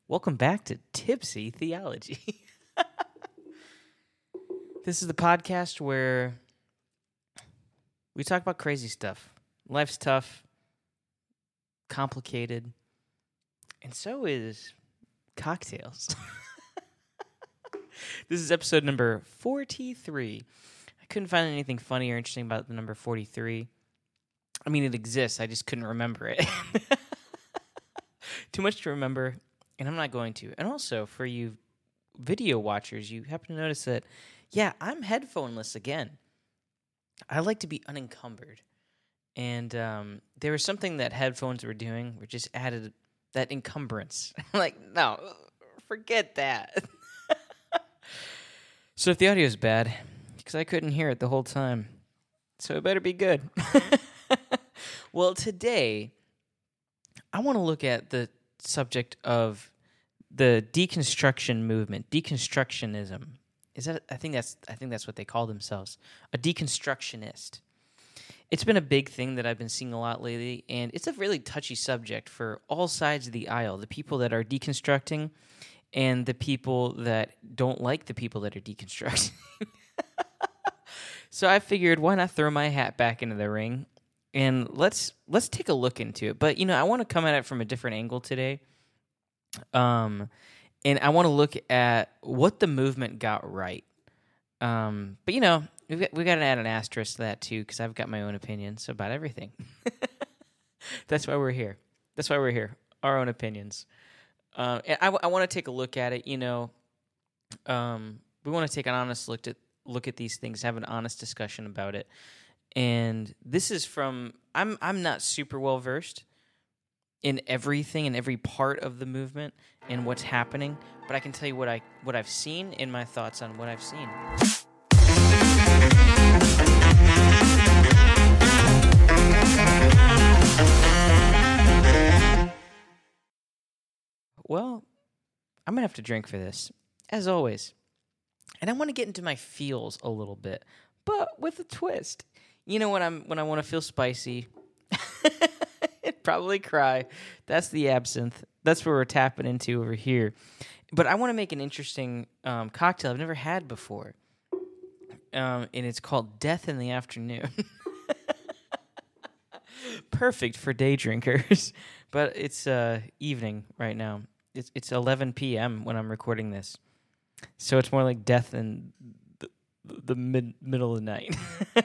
Welcome back to Tipsy Theology. This is the podcast where we talk about crazy stuff. Life's tough, complicated, and so is cocktails. This is episode number 43. I couldn't find anything funny or interesting about the number 43. I mean, it exists. I just couldn't remember it. Too much to remember, and I'm not going to. And also, for you video watchers, you happen to notice that, yeah, I'm headphoneless again. I like to be unencumbered. And there was something that headphones were doing, which just added that encumbrance. I'm like, no, forget that. So if the audio is bad, because I couldn't hear it the whole time, so it better be good. Well, today, I want to look at the subject of the deconstruction movement, deconstructionism. I think that's what they call themselves, a deconstructionist. It's been a big thing that I've been seeing a lot lately, and it's a really touchy subject for all sides of the aisle, the people that are deconstructing and the people that don't like the people that are deconstructing. So I figured, why not throw my hat back into the ring, and let's take a look into it. But, I want to come at it from a different angle today. And I want to look at what the movement got right. But, we got to add an asterisk to that, too, because I've got my own opinions about everything. That's why we're here. Our own opinions. And I want to take a look at it, we want to take an honest look at these things, have an honest discussion about it. And this is from, I'm not super well versed in everything, in every part of the movement and what's happening, but I can tell you what I've seen and my thoughts on what I've seen. Well, I'm gonna have to drink for this, as always. And I want to get into my feels a little bit, but with a twist. When I want to feel spicy, and probably cry. That's the absinthe. That's what we're tapping into over here. But I want to make an interesting cocktail I've never had before, and it's called Death in the Afternoon. Perfect for day drinkers, but it's evening right now. It's 11 p.m. when I'm recording this, so it's more like death in the middle of the night.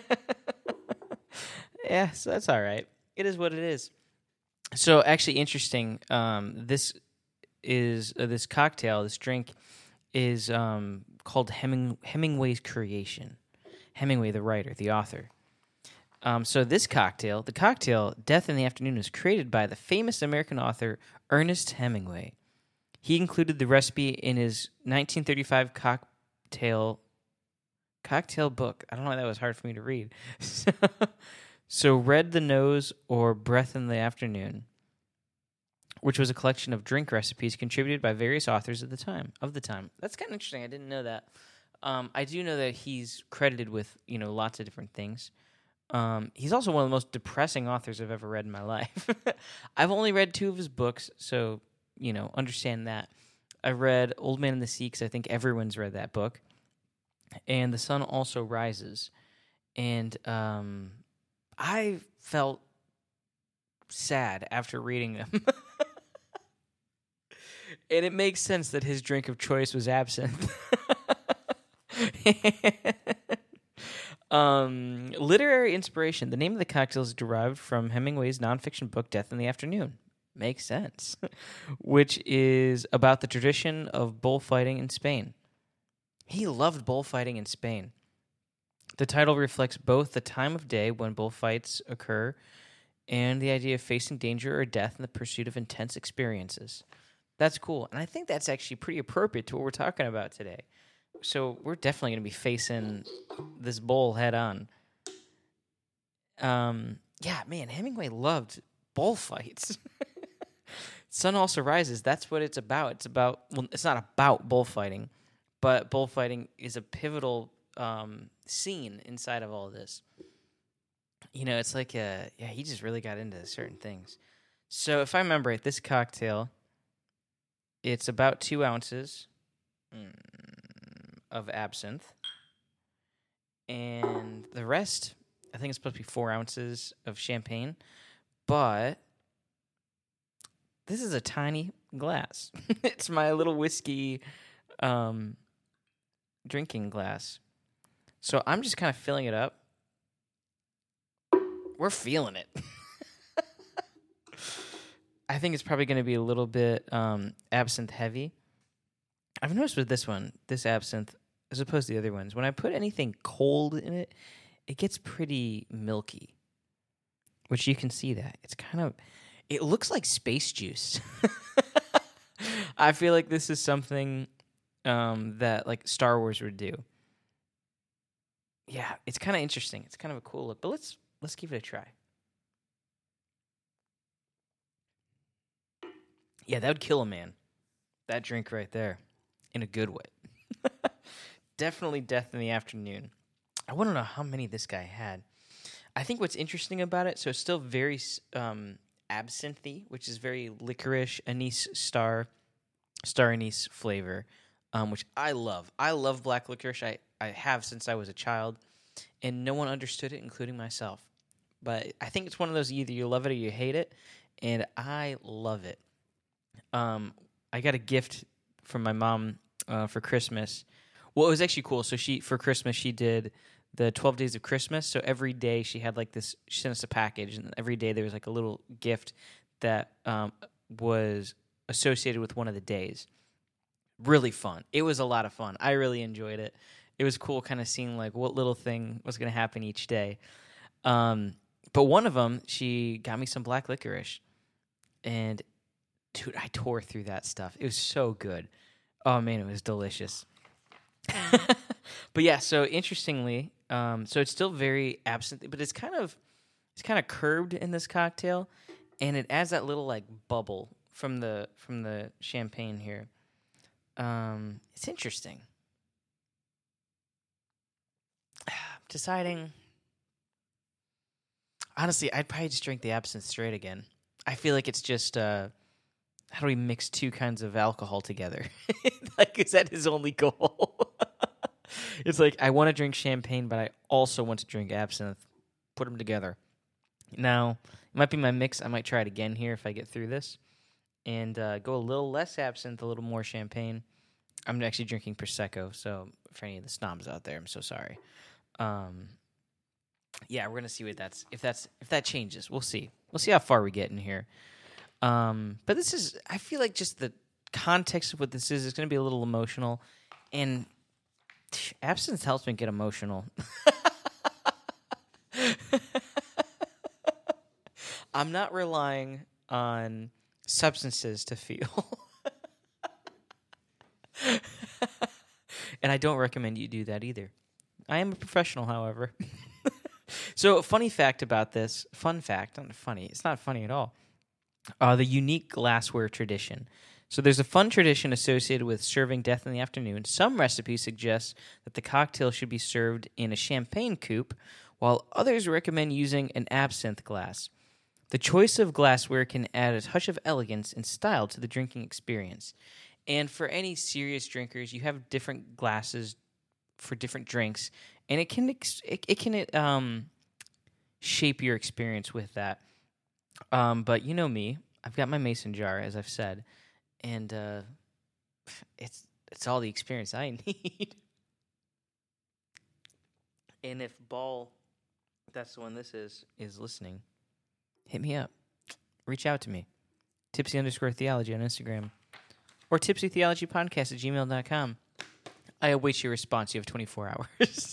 Yeah, so that's all right. It is what it is. So actually interesting, this cocktail, this drink, is called Hemingway's Creation. Hemingway, the writer, the author. So this cocktail, the cocktail Death in the Afternoon, was created by the famous American author Ernest Hemingway. He included the recipe in his 1935 cocktail book. I don't know why that was hard for me to read. So Red the Nose or Breath in the Afternoon, which was a collection of drink recipes contributed by various authors of the time. That's kind of interesting. I didn't know that. I do know that he's credited with, lots of different things. He's also one of the most depressing authors I've ever read in my life. I've only read 2 of his books, so, understand that. I read Old Man and the Sea because I think everyone's read that book. And The Sun Also Rises. And I felt sad after reading them. And it makes sense that his drink of choice was absinthe. Literary inspiration. The name of the cocktail is derived from Hemingway's nonfiction book, Death in the Afternoon. Makes sense. Which is about the tradition of bullfighting in Spain. He loved bullfighting in Spain. The title reflects both the time of day when bullfights occur and the idea of facing danger or death in the pursuit of intense experiences. That's cool. And I think that's actually pretty appropriate to what we're talking about today. So we're definitely going to be facing this bull head on. Yeah, man, Hemingway loved bullfights. Sun Also Rises, that's what it's about. It's not about bullfighting, but bullfighting is a pivotal scene inside of all this. It's like he just really got into certain things. So if I remember right, this cocktail It's about 2 ounces of absinthe. And the rest, I think it's supposed to be 4 ounces of champagne. But this is a tiny glass. It's my little whiskey drinking glass. So I'm just kind of filling it up. We're feeling it. I think it's probably going to be a little bit absinthe heavy. I've noticed with this absinthe, as opposed to the other ones, when I put anything cold in it, it gets pretty milky, which you can see that. It looks like space juice. I feel like this is something that like Star Wars would do. Yeah, it's kind of interesting. It's kind of a cool look, but let's give it a try. Yeah, that would kill a man. That drink right there, in a good way. Definitely death in the afternoon. I want to know how many this guy had. I think what's interesting about it, so it's still very absinthe-y, which is very licorice, anise star anise flavor, which I love. I love black licorice. I have since I was a child, and no one understood it, including myself. But I think it's one of those, either you love it or you hate it, and I love it. I got a gift from my mom for Christmas. Well, it was actually cool. So for Christmas, she did the 12 Days of Christmas. So every day she had like this, she sent us a package, and every day there was like a little gift that was associated with one of the days. Really fun. It was a lot of fun. I really enjoyed it. It was cool kind of seeing like what little thing was going to happen each day. But one of them, she got me some black licorice. And dude, I tore through that stuff. It was so good. Oh man, it was delicious. But yeah, so interestingly, so it's still very absinthe, but it's kind of curbed in this cocktail, and it adds that little like bubble from the champagne here. It's interesting. Deciding. Honestly, I'd probably just drink the absinthe straight again. I feel like it's just how do we mix 2 kinds of alcohol together? Like, is that his only goal? It's like, I want to drink champagne, but I also want to drink absinthe. Put them together. Now, it might be my mix. I might try it again here if I get through this. And go a little less absinthe, a little more champagne. I'm actually drinking Prosecco, so for any of the snobs out there, I'm so sorry. Yeah, we're gonna see if that changes. We'll see. We'll see how far we get in here. But this is, I feel like just the context of what this is going to be a little emotional, and absinthe helps me get emotional. I'm not relying on substances to feel. And I don't recommend you do that either. I am a professional, however. So, a funny fact about this, fun fact, not funny, it's not funny at all. The unique glassware tradition. So there's a fun tradition associated with serving death in the afternoon. Some recipes suggest that the cocktail should be served in a champagne coupe, while others recommend using an absinthe glass. The choice of glassware can add a touch of elegance and style to the drinking experience. And for any serious drinkers, you have different glasses for different drinks, and it can shape your experience with that. But you know me, I've got my mason jar, as I've said, and it's all the experience I need. And if Ball, that's the one this is listening, hit me up. Reach out to me. Tipsy_theology on Instagram. Or tipsytheologypodcast@gmail.com. I await your response. You have 24 hours.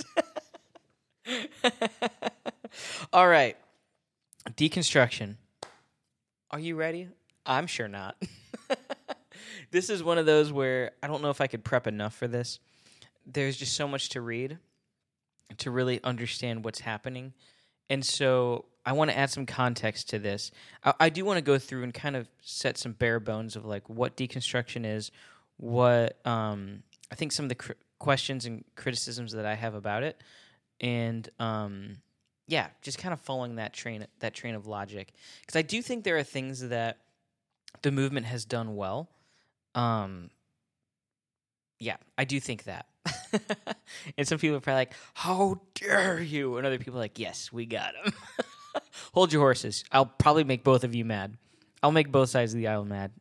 All right. Deconstruction. Are you ready? I'm sure not. This is one of those where I don't know if I could prep enough for this. There's just so much to read to really understand what's happening. And so I want to add some context to this. I do want to go through and kind of set some bare bones of like what deconstruction is, what I think some of the questions and criticisms that I have about it, and yeah, just kind of following that train of logic, because I do think there are things that the movement has done well, Yeah, I do think that. And some people are probably like, how dare you? And other people are like, yes, we got him. Hold your horses. I'll probably make both of you mad. I'll make both sides of the aisle mad.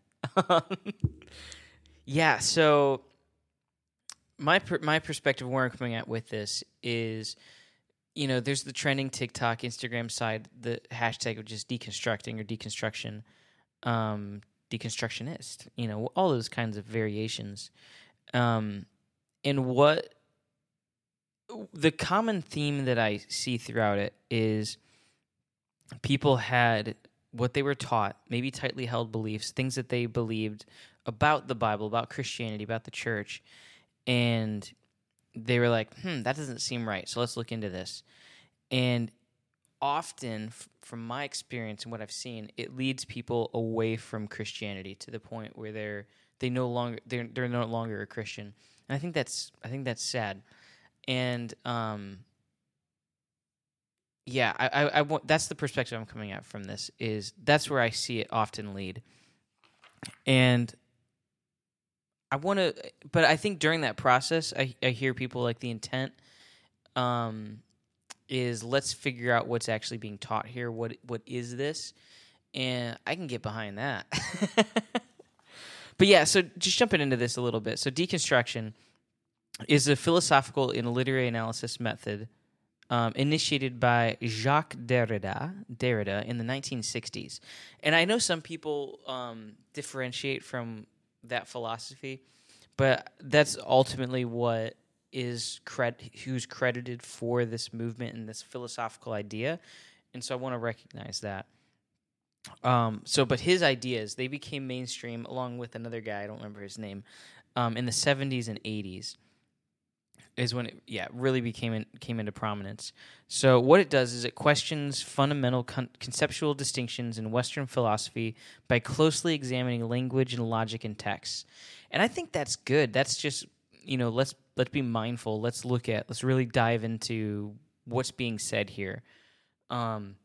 Yeah, so my perspective where I'm coming at with this is, there's the trending TikTok, Instagram side, the hashtag of just deconstructing or deconstruction, deconstructionist, all those kinds of variations. And what the common theme that I see throughout it is people had what they were taught, maybe tightly held beliefs, things that they believed about the Bible, about Christianity, about the church, and they were like, that doesn't seem right, so let's look into this. And often, from my experience and what I've seen, it leads people away from Christianity to the point where they're no longer a Christian. And I think that's sad. And yeah, I want, that's the perspective I'm coming at from this, is that's where I see it often lead. And but I think during that process, I hear people like the intent is let's figure out what's actually being taught here. What is this? And I can get behind that. But yeah, so just jumping into this a little bit. So deconstruction is a philosophical and literary analysis method initiated by Jacques Derrida in the 1960s. And I know some people differentiate from that philosophy, but that's ultimately what is who's credited for this movement and this philosophical idea. And so I want to recognize that. But his ideas, they became mainstream along with another guy, I don't remember his name, in the 70s and 80s. Is when it really came into prominence. So what it does is it questions fundamental conceptual distinctions in Western philosophy by closely examining language and logic in texts. And I think that's good. That's just, let's be mindful. Let's really dive into what's being said here. Because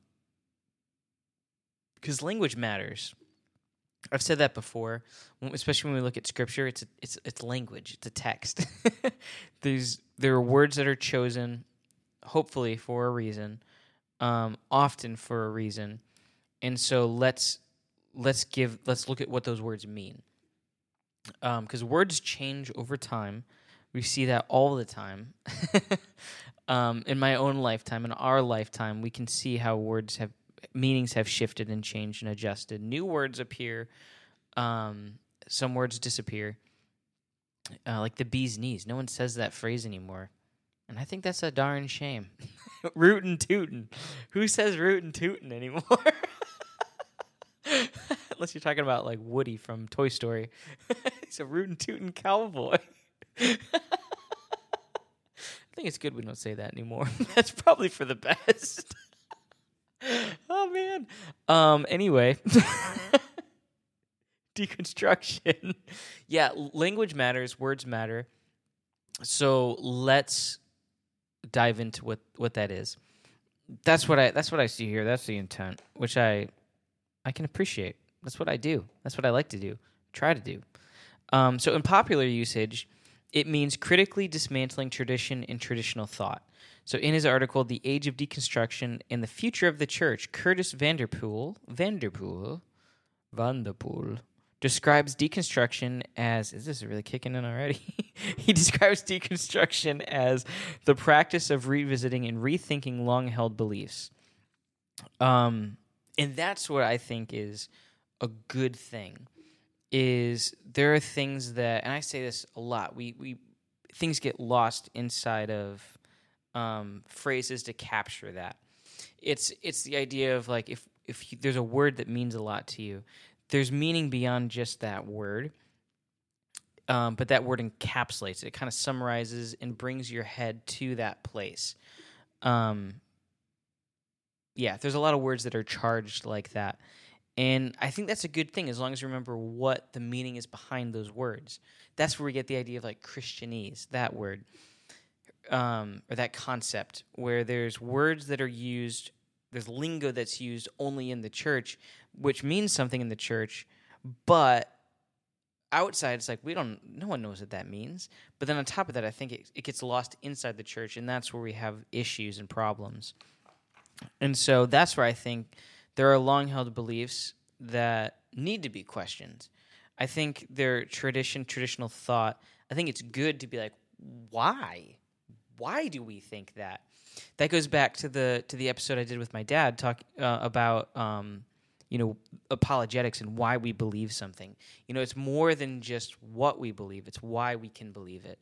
language matters. I've said that before, especially when we look at Scripture. It's language. It's a text. There are words that are chosen, hopefully for a reason, often for a reason, and so let's look at what those words mean. Because words change over time. We see that all the time. In my own lifetime, in our lifetime, we can see how meanings have shifted and changed and adjusted. New words appear. Some words disappear. Like the bee's knees. No one says that phrase anymore. And I think that's a darn shame. Rootin' tootin'. Who says rootin' tootin' anymore? Unless you're talking about like Woody from Toy Story. He's a rootin' tootin' cowboy. I think it's good we don't say that anymore. That's probably for the best. Oh, man. Anyway. Deconstruction. Yeah, language matters. Words matter. So let's dive into what that is. That's what I see here. That's the intent, which I can appreciate. That's what I do. That's what I like to do. Try to do. So in popular usage, it means critically dismantling tradition and traditional thought. So in his article, The Age of Deconstruction and the Future of the Church, Curtis Vanderpool describes deconstruction as, is this really kicking in already? He describes deconstruction as the practice of revisiting and rethinking long-held beliefs. And that's what I think is a good thing, is there are things that, and I say this a lot, we things get lost inside of phrases to capture that. It's the idea of like if there's a word that means a lot to you, there's meaning beyond just that word, but that word encapsulates it. It kind of summarizes and brings your head to that place. There's a lot of words that are charged like that. And I think that's a good thing as long as you remember what the meaning is behind those words. That's where we get the idea of like Christianese, that word, or that concept, where there's words that are used, there's lingo that's used only in the church, which means something in the church, but outside, it's like no one knows what that means. But then on top of that, I think it gets lost inside the church, and that's where we have issues and problems. And so that's where I think there are long-held beliefs that need to be questioned. I think their traditional thought, I think it's good to be like, why? Why do we think that? That goes back to the episode I did with my dad, talk about apologetics and why we believe something. It's more than just what we believe; it's why we can believe it,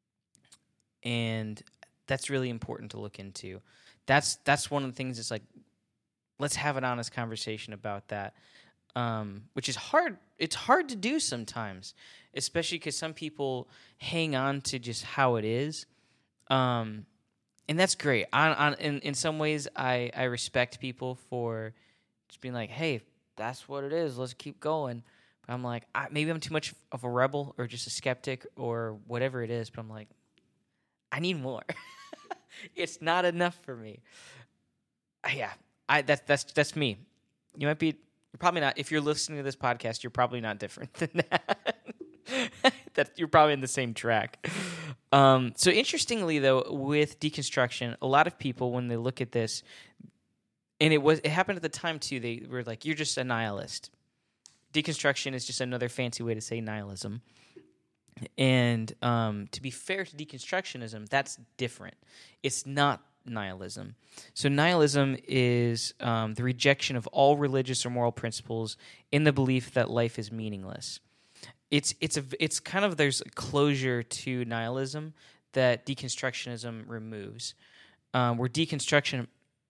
and that's really important to look into. That's one of the things. It's like, let's have an honest conversation about that, which is hard. It's hard to do sometimes, especially because some people hang on to just how it is. And that's great. In some ways, I respect people for just being like, hey, that's what it is. Let's keep going. But I'm like, maybe I'm too much of a rebel or just a skeptic or whatever it is. But I'm like, I need more. It's not enough for me. Yeah, that's me. You're probably not. If you're listening to this podcast, you're probably not different than that. That you're probably in the same track. So interestingly, though, with deconstruction, a lot of people, when they look at this, and it happened at the time too, they were like, "You're just a nihilist." Deconstruction is just another fancy way to say nihilism. And to be fair to deconstructionism, that's different. It's not nihilism. So nihilism is the rejection of all religious or moral principles in the belief that life is meaningless. It's kind of, there's a closure to nihilism that deconstructionism removes, where deconstruction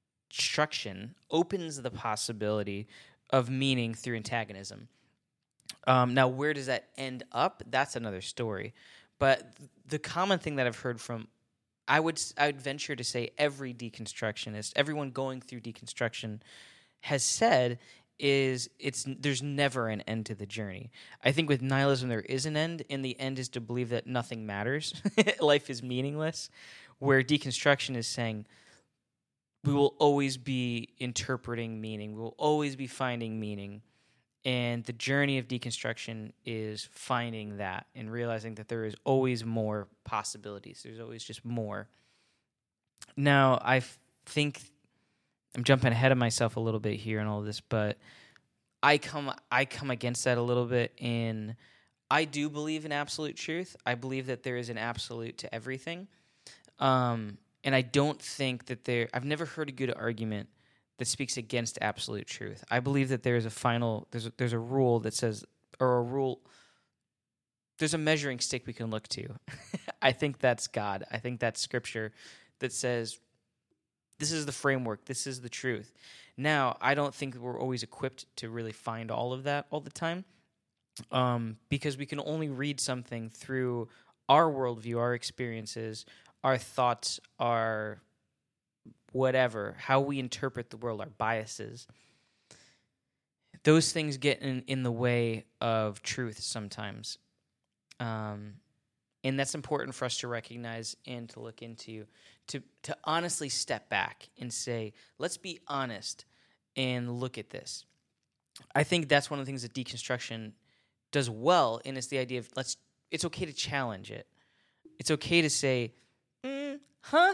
opens the possibility of meaning through antagonism. Now, where does that end up? That's another story. But the common thing that I've heard from, I would venture to say every deconstructionist, everyone going through deconstruction, has said is there's never an end to the journey. I think with nihilism there is an end, and the end is to believe that nothing matters. Life is meaningless, where deconstruction is saying we will always be interpreting meaning. We will always be finding meaning. And the journey of deconstruction is finding that and realizing that there is always more possibilities. There's always just more. Now, I think I'm jumping ahead of myself a little bit here and all of this, but I come against that a little bit. And I do believe in absolute truth. I believe that there is an absolute to everything. And I don't think that I've never heard a good argument that speaks against absolute truth. I believe that there is there's a rule that says, there's a measuring stick we can look to. I think that's God. I think that's Scripture that says, this is the framework, this is the truth. Now, I don't think we're always equipped to really find all of that all the time, because we can only read something through our worldview, our experiences, our thoughts, our whatever, how we interpret the world, our biases. Those things get in the way of truth sometimes. And that's important for us to recognize and to look into, to honestly step back and say, let's be honest and look at this. I think that's one of the things that deconstruction does well, and it's the idea of it's okay to challenge it. It's okay to say, huh?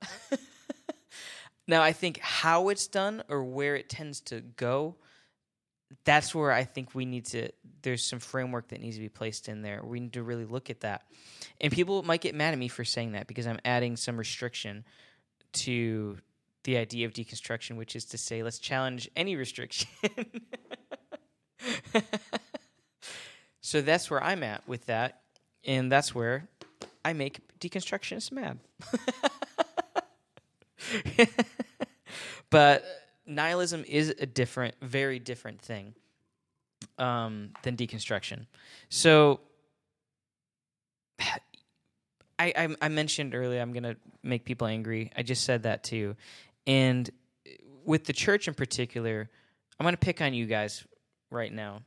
Now, I think how it's done or where it tends to go, that's where I think there's some framework that needs to be placed in there. We need to really look at that. And people might get mad at me for saying that because I'm adding some restriction to the idea of deconstruction, which is to say, let's challenge any restriction. So that's where I'm at with that. And that's where I make deconstructionists mad. But nihilism is a very different thing than deconstruction. So I mentioned earlier I'm going to make people angry. I just said that too. And with the church in particular, I'm going to pick on you guys right now.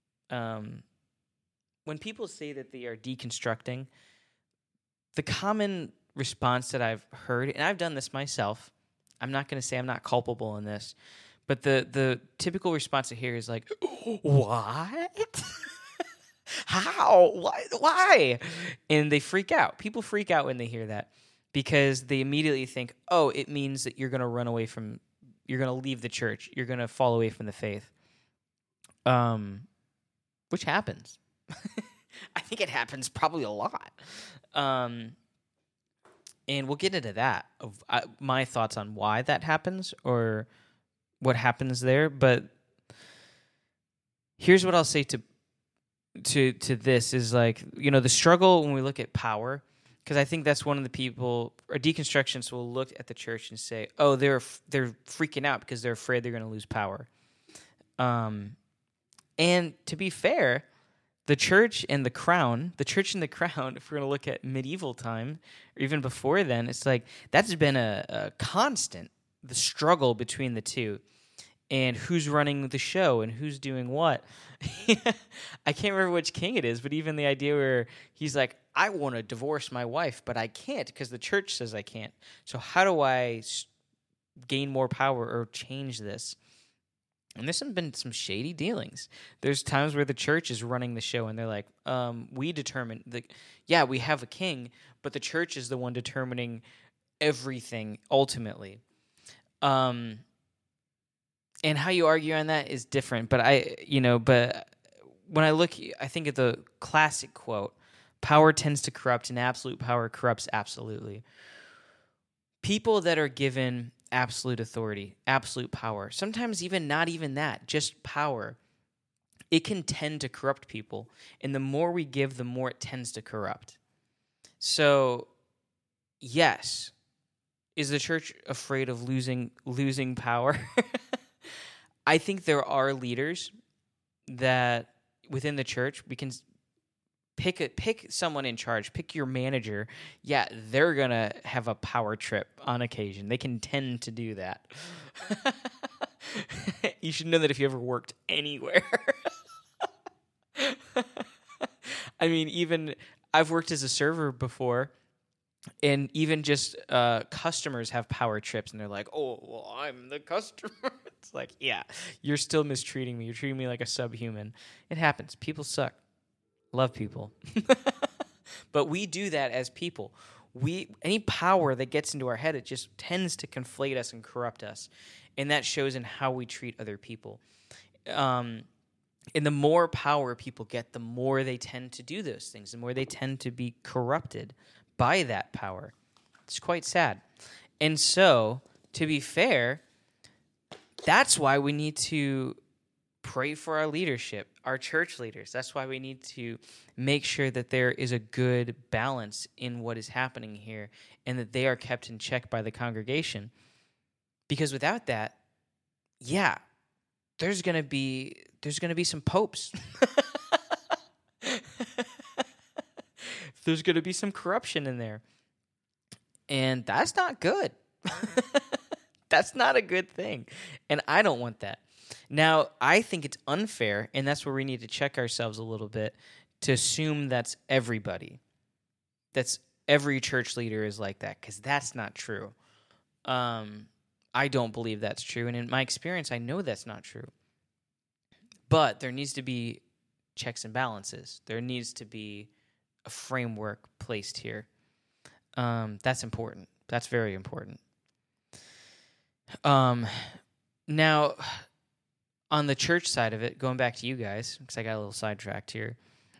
When people say that they are deconstructing, the common response that I've heard, and I've done this myself, I'm not going to say I'm not culpable in this, but the typical response I hear is like, what? How? Why? And they freak out. People freak out when they hear that because they immediately think, oh, it means that you're going to run away from, you're going to leave the church. You're going to fall away from the faith. Which happens. I think it happens probably a lot. And we'll get into that, of my thoughts on why that happens or what happens there. But here's what I'll say to this is like, the struggle when we look at power, because I think that's one of the people, or deconstructionists will look at the church and say, oh, they're freaking out because they're afraid they're going to lose power. And to be fair, the church and the crown, if we're going to look at medieval time, or even before then, it's like that's been a constant, the struggle between the two. And who's running the show and who's doing what. I can't remember which king it is, but even the idea where he's like, I want to divorce my wife, but I can't because the church says I can't. So how do I gain more power or change this? And there's been some shady dealings. There's times where the church is running the show and they're like, we determine, we have a king, but the church is the one determining everything ultimately. And how you argue on that is different. But but when I think of the classic quote, power tends to corrupt and absolute power corrupts absolutely. People that are given absolute authority, absolute power, sometimes even not even that, just power, it can tend to corrupt people. And the more we give, the more it tends to corrupt. So, yes, is the church afraid of losing power? I think there are leaders that within the church we can pick someone in charge, pick your manager. Yeah, they're going to have a power trip on occasion. They can tend to do that. You should know that if you ever worked anywhere. I mean, even I've worked as a server before. And even just customers have power trips, and they're like, oh, well, I'm the customer. It's like, yeah, you're still mistreating me. You're treating me like a subhuman. It happens. People suck. Love people. But we do that as people. Any power that gets into our head, it just tends to conflate us and corrupt us. And that shows in how we treat other people. And the more power people get, the more they tend to do those things, the more they tend to be corrupted by that power. It's quite sad. And so, to be fair, that's why we need to pray for our leadership, our church leaders. That's why we need to make sure that there is a good balance in what is happening here and that they are kept in check by the congregation. Because without that, yeah, there's going to be some popes. There's going to be some corruption in there. And that's not good. That's not a good thing. And I don't want that. Now, I think it's unfair, and that's where we need to check ourselves a little bit, to assume that's everybody. That's every church leader is like that, because that's not true. I don't believe that's true. And in my experience, I know that's not true. But there needs to be checks and balances. There needs to be a framework placed here. That's important. That's very important. Now, on the church side of it, going back to you guys, because I got a little sidetracked here,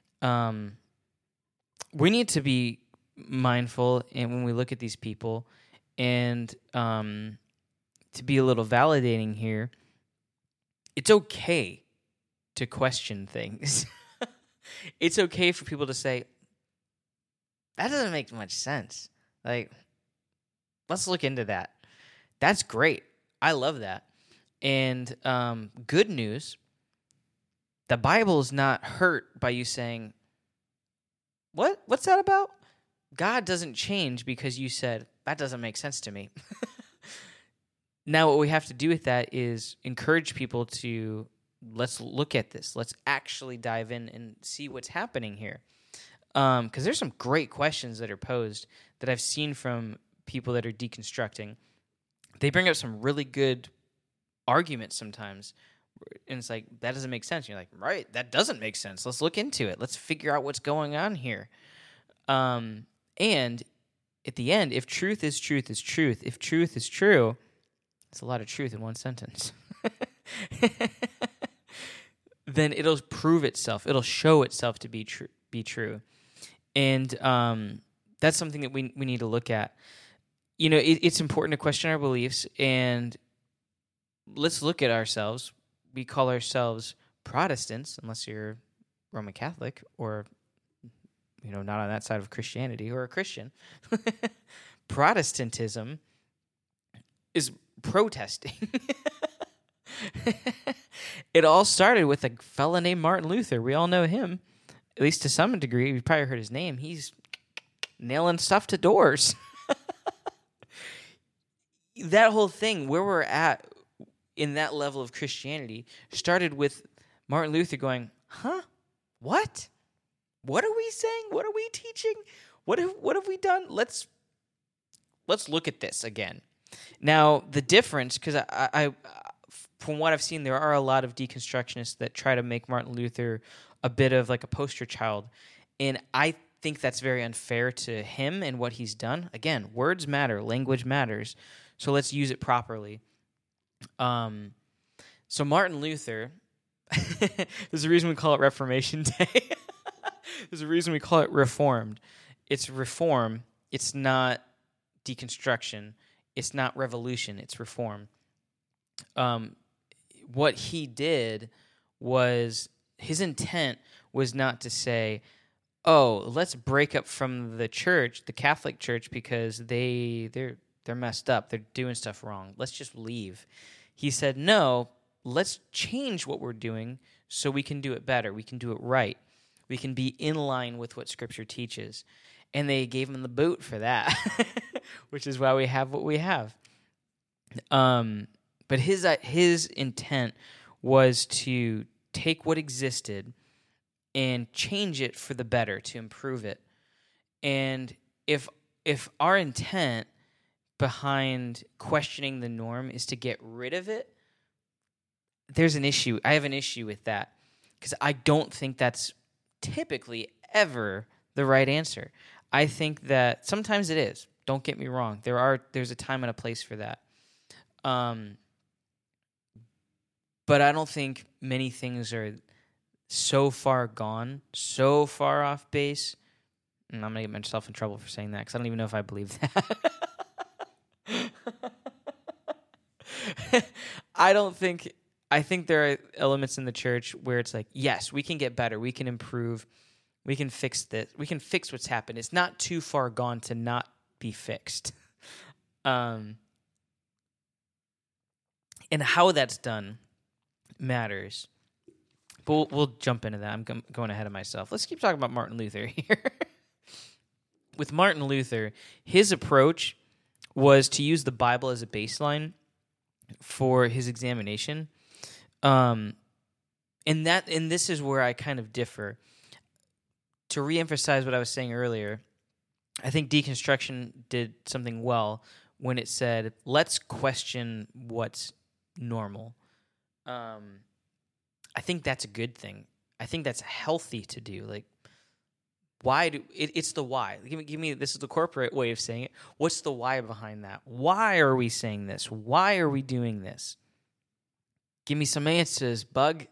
we need to be mindful and when we look at these people and to be a little validating here, it's okay to question things. It's okay for people to say, that doesn't make much sense. Like, let's look into that. That's great. I love that. And good news, the Bible is not hurt by you saying, what's that about? God doesn't change because you said, that doesn't make sense to me. Now, what we have to do with that is encourage people to, let's look at this. Let's actually dive in and see what's happening here. Because there's some great questions that are posed that I've seen from people that are deconstructing. They bring up some really good arguments sometimes, And it's like, that doesn't make sense. You're like, right, that doesn't make sense. Let's look into it. Let's figure out what's going on here. And at the end, if truth is truth is truth, if truth is true, it's a lot of truth in one sentence. Then it'll prove itself. It'll show itself to be true. And that's something that we need to look at. It's important to question our beliefs, and let's look at ourselves. We call ourselves Protestants, unless you're Roman Catholic or, not on that side of Christianity, or a Christian. Protestantism is protesting. It all started with a fella named Martin Luther. We all know him, at least to some degree. You've probably heard his name. He's nailing stuff to doors. That whole thing, where we're at in that level of Christianity, started with Martin Luther going, what? What are we saying? What are we teaching? What have we done? Let's look at this again. Now, the difference, because I from what I've seen, there are a lot of deconstructionists that try to make Martin Luther a bit of like a poster child, and I think that's very unfair to him and what he's done. Again, words matter, language matters, so let's use it properly. So Martin Luther, there's a reason we call it Reformation Day. There's a reason we call it Reformed. It's reform. It's not deconstruction. It's not revolution. It's reform. What he did was, his intent was not to say, oh, let's break up from the church, the Catholic Church, because they're messed up. They're doing stuff wrong. Let's just leave. He said, no, let's change what we're doing so we can do it better. We can do it right. We can be in line with what Scripture teaches. And they gave him the boot for that, which is why we have what we have. But his intent was to take what existed and change it for the better, to improve it. And if our intent behind questioning the norm is to get rid of it, there's an issue. I have an issue with that, because I don't think that's typically ever the right answer. I think that sometimes it is. Don't get me wrong. There's a time and a place for that. But I don't think many things are so far gone, so far off base. And I'm going to get myself in trouble for saying that, because I don't even know if I believe that. I think there are elements in the church where it's like, yes, we can get better, we can improve, we can fix this, we can fix what's happened. It's not too far gone to not be fixed. And how that's done matters. But we'll jump into that. I'm going ahead of myself. Let's keep talking about Martin Luther here. With Martin Luther, his approach was to use the Bible as a baseline for his examination. And this is where I kind of differ. To reemphasize what I was saying earlier, I think deconstruction did something well when it said, let's question what's normal. I think that's a good thing. I think that's healthy to do. Like, it's the why. Give me, this is the corporate way of saying it. What's the why behind that? Why are we saying this? Why are we doing this? Give me some answers, bug.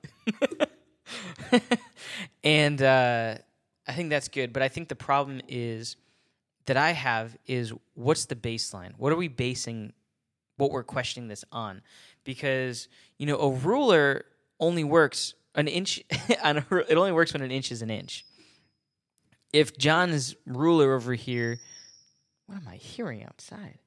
And I think that's good. But I think the problem is that I have is, what's the baseline? What are we basing what we're questioning this on? Because, a ruler only works an inch. It only works when an inch is an inch. If John's ruler over here, what am I hearing outside?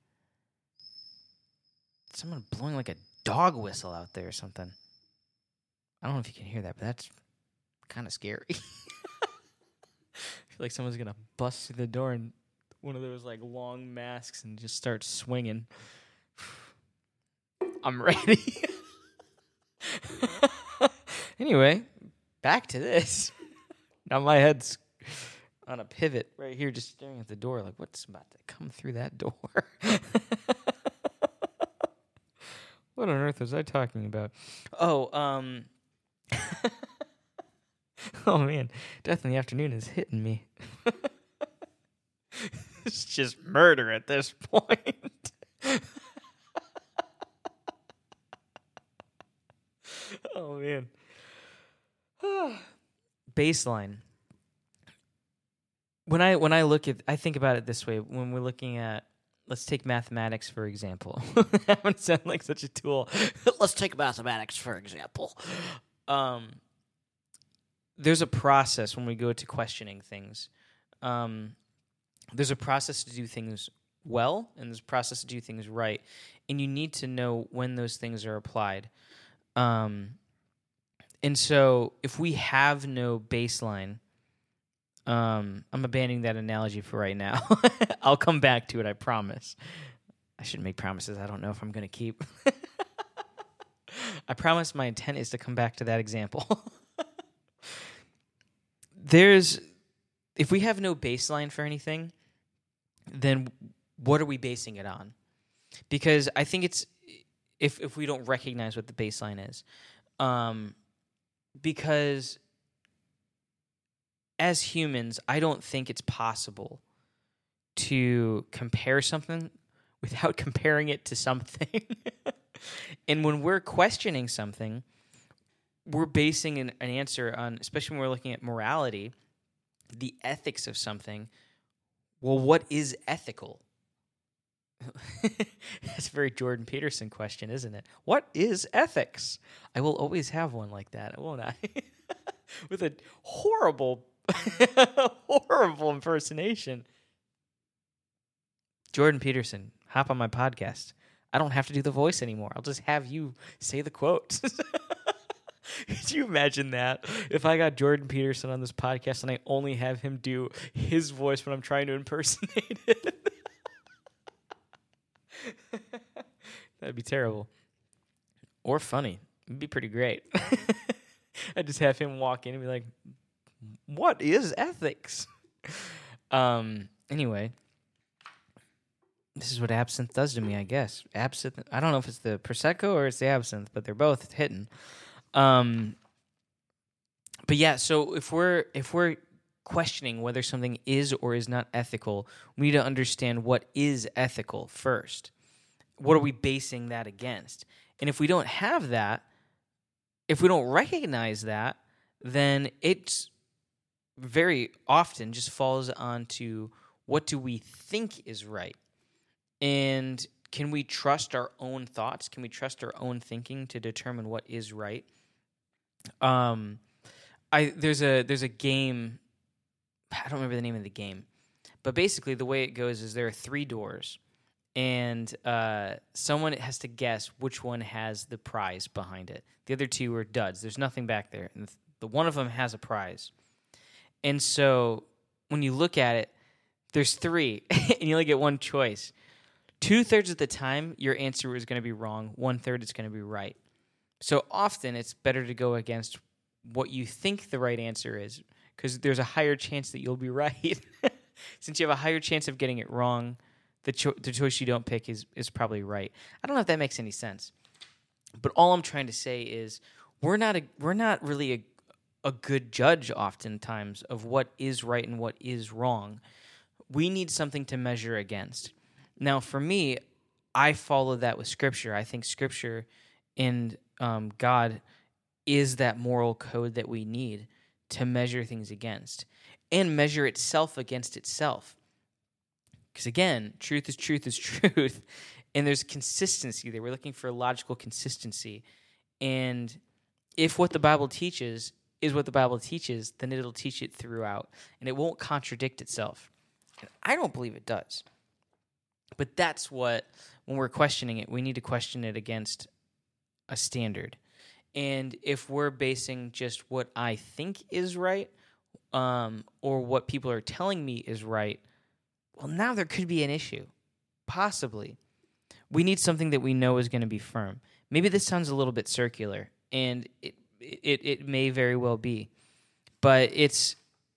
Someone blowing like a dog whistle out there or something. I don't know if you can hear that, but that's kind of scary. I feel like someone's going to bust through the door in one of those like long masks and just start swinging. I'm ready. Anyway, back to this. Now my head's on a pivot right here, just staring at the door like, what's about to come through that door? What on earth was I talking about? Oh, oh man, Death in the Afternoon is hitting me. It's just murder at this point. Oh man. Baseline. When I look at, I think about it this way. When we're looking at, let's take mathematics for example. That would sound like such a tool. Let's take mathematics for example. There's a process when we go to questioning things. There's a process to do things well, and there's a process to do things right, and you need to know when those things are applied. And so, if we have no baseline, I'm abandoning that analogy for right now. I'll come back to it, I promise. I shouldn't make promises I don't know if I'm going to keep. I promise my intent is to come back to that example. If we have no baseline for anything, then what are we basing it on? Because I think it's, if we don't recognize what the baseline is, because as humans, I don't think it's possible to compare something without comparing it to something. And when we're questioning something, we're basing an answer on, especially when we're looking at morality, the ethics of something. Well, what is ethical? That's a very Jordan Peterson question, isn't it? What is ethics? I will always have one like that, won't I? With a horrible, horrible impersonation. Jordan Peterson, hop on my podcast. I don't have to do the voice anymore. I'll just have you say the quotes. Could you imagine that? If I got Jordan Peterson on this podcast and I only have him do his voice when I'm trying to impersonate it. That'd be terrible. Or funny. It'd be pretty great. I'd just have him walk in and be like, what is ethics? Anyway. This is what absinthe does to me, I guess. Absinthe. I don't know if it's the Prosecco or it's the absinthe, but they're both hitting. But yeah, so if we're questioning whether something is or is not ethical, we need to understand what is ethical first. What are we basing that against? And if we don't have that, if we don't recognize that, then it's very often just falls onto what do we think is right. And can we trust our own thoughts? Can we trust our own thinking to determine what is right? There's a game. I don't remember the name of the game, but basically the way it goes is there are 3 doors, and someone has to guess which one has the prize behind it. The other 2 are duds. There's nothing back there, and the one of them has a prize. And so when you look at it, there's 3, and you only get one choice. 2/3 of the time, your answer is going to be wrong. 1/3 is going to be right. So often, it's better to go against what you think the right answer is, because there's a higher chance that you'll be right. Since you have a higher chance of getting it wrong, the choice you don't pick is probably right. I don't know if that makes any sense, but all I'm trying to say is we're not really a good judge oftentimes of what is right and what is wrong. We need something to measure against. Now, for me, I follow that with Scripture. I think Scripture and God is that moral code that we need to measure things against and measure itself against itself. Because again, truth is truth, and there's consistency there. We're looking for logical consistency. And if what the Bible teaches is what the Bible teaches, then it'll teach it throughout, and it won't contradict itself. And I don't believe it does. But that's what, when we're questioning it, we need to question it against a standard. And if we're basing just what I think is right, or what people are telling me is right, well, now there could be an issue. Possibly. We need something that we know is going to be firm. Maybe this sounds a little bit circular, and it may very well be. But it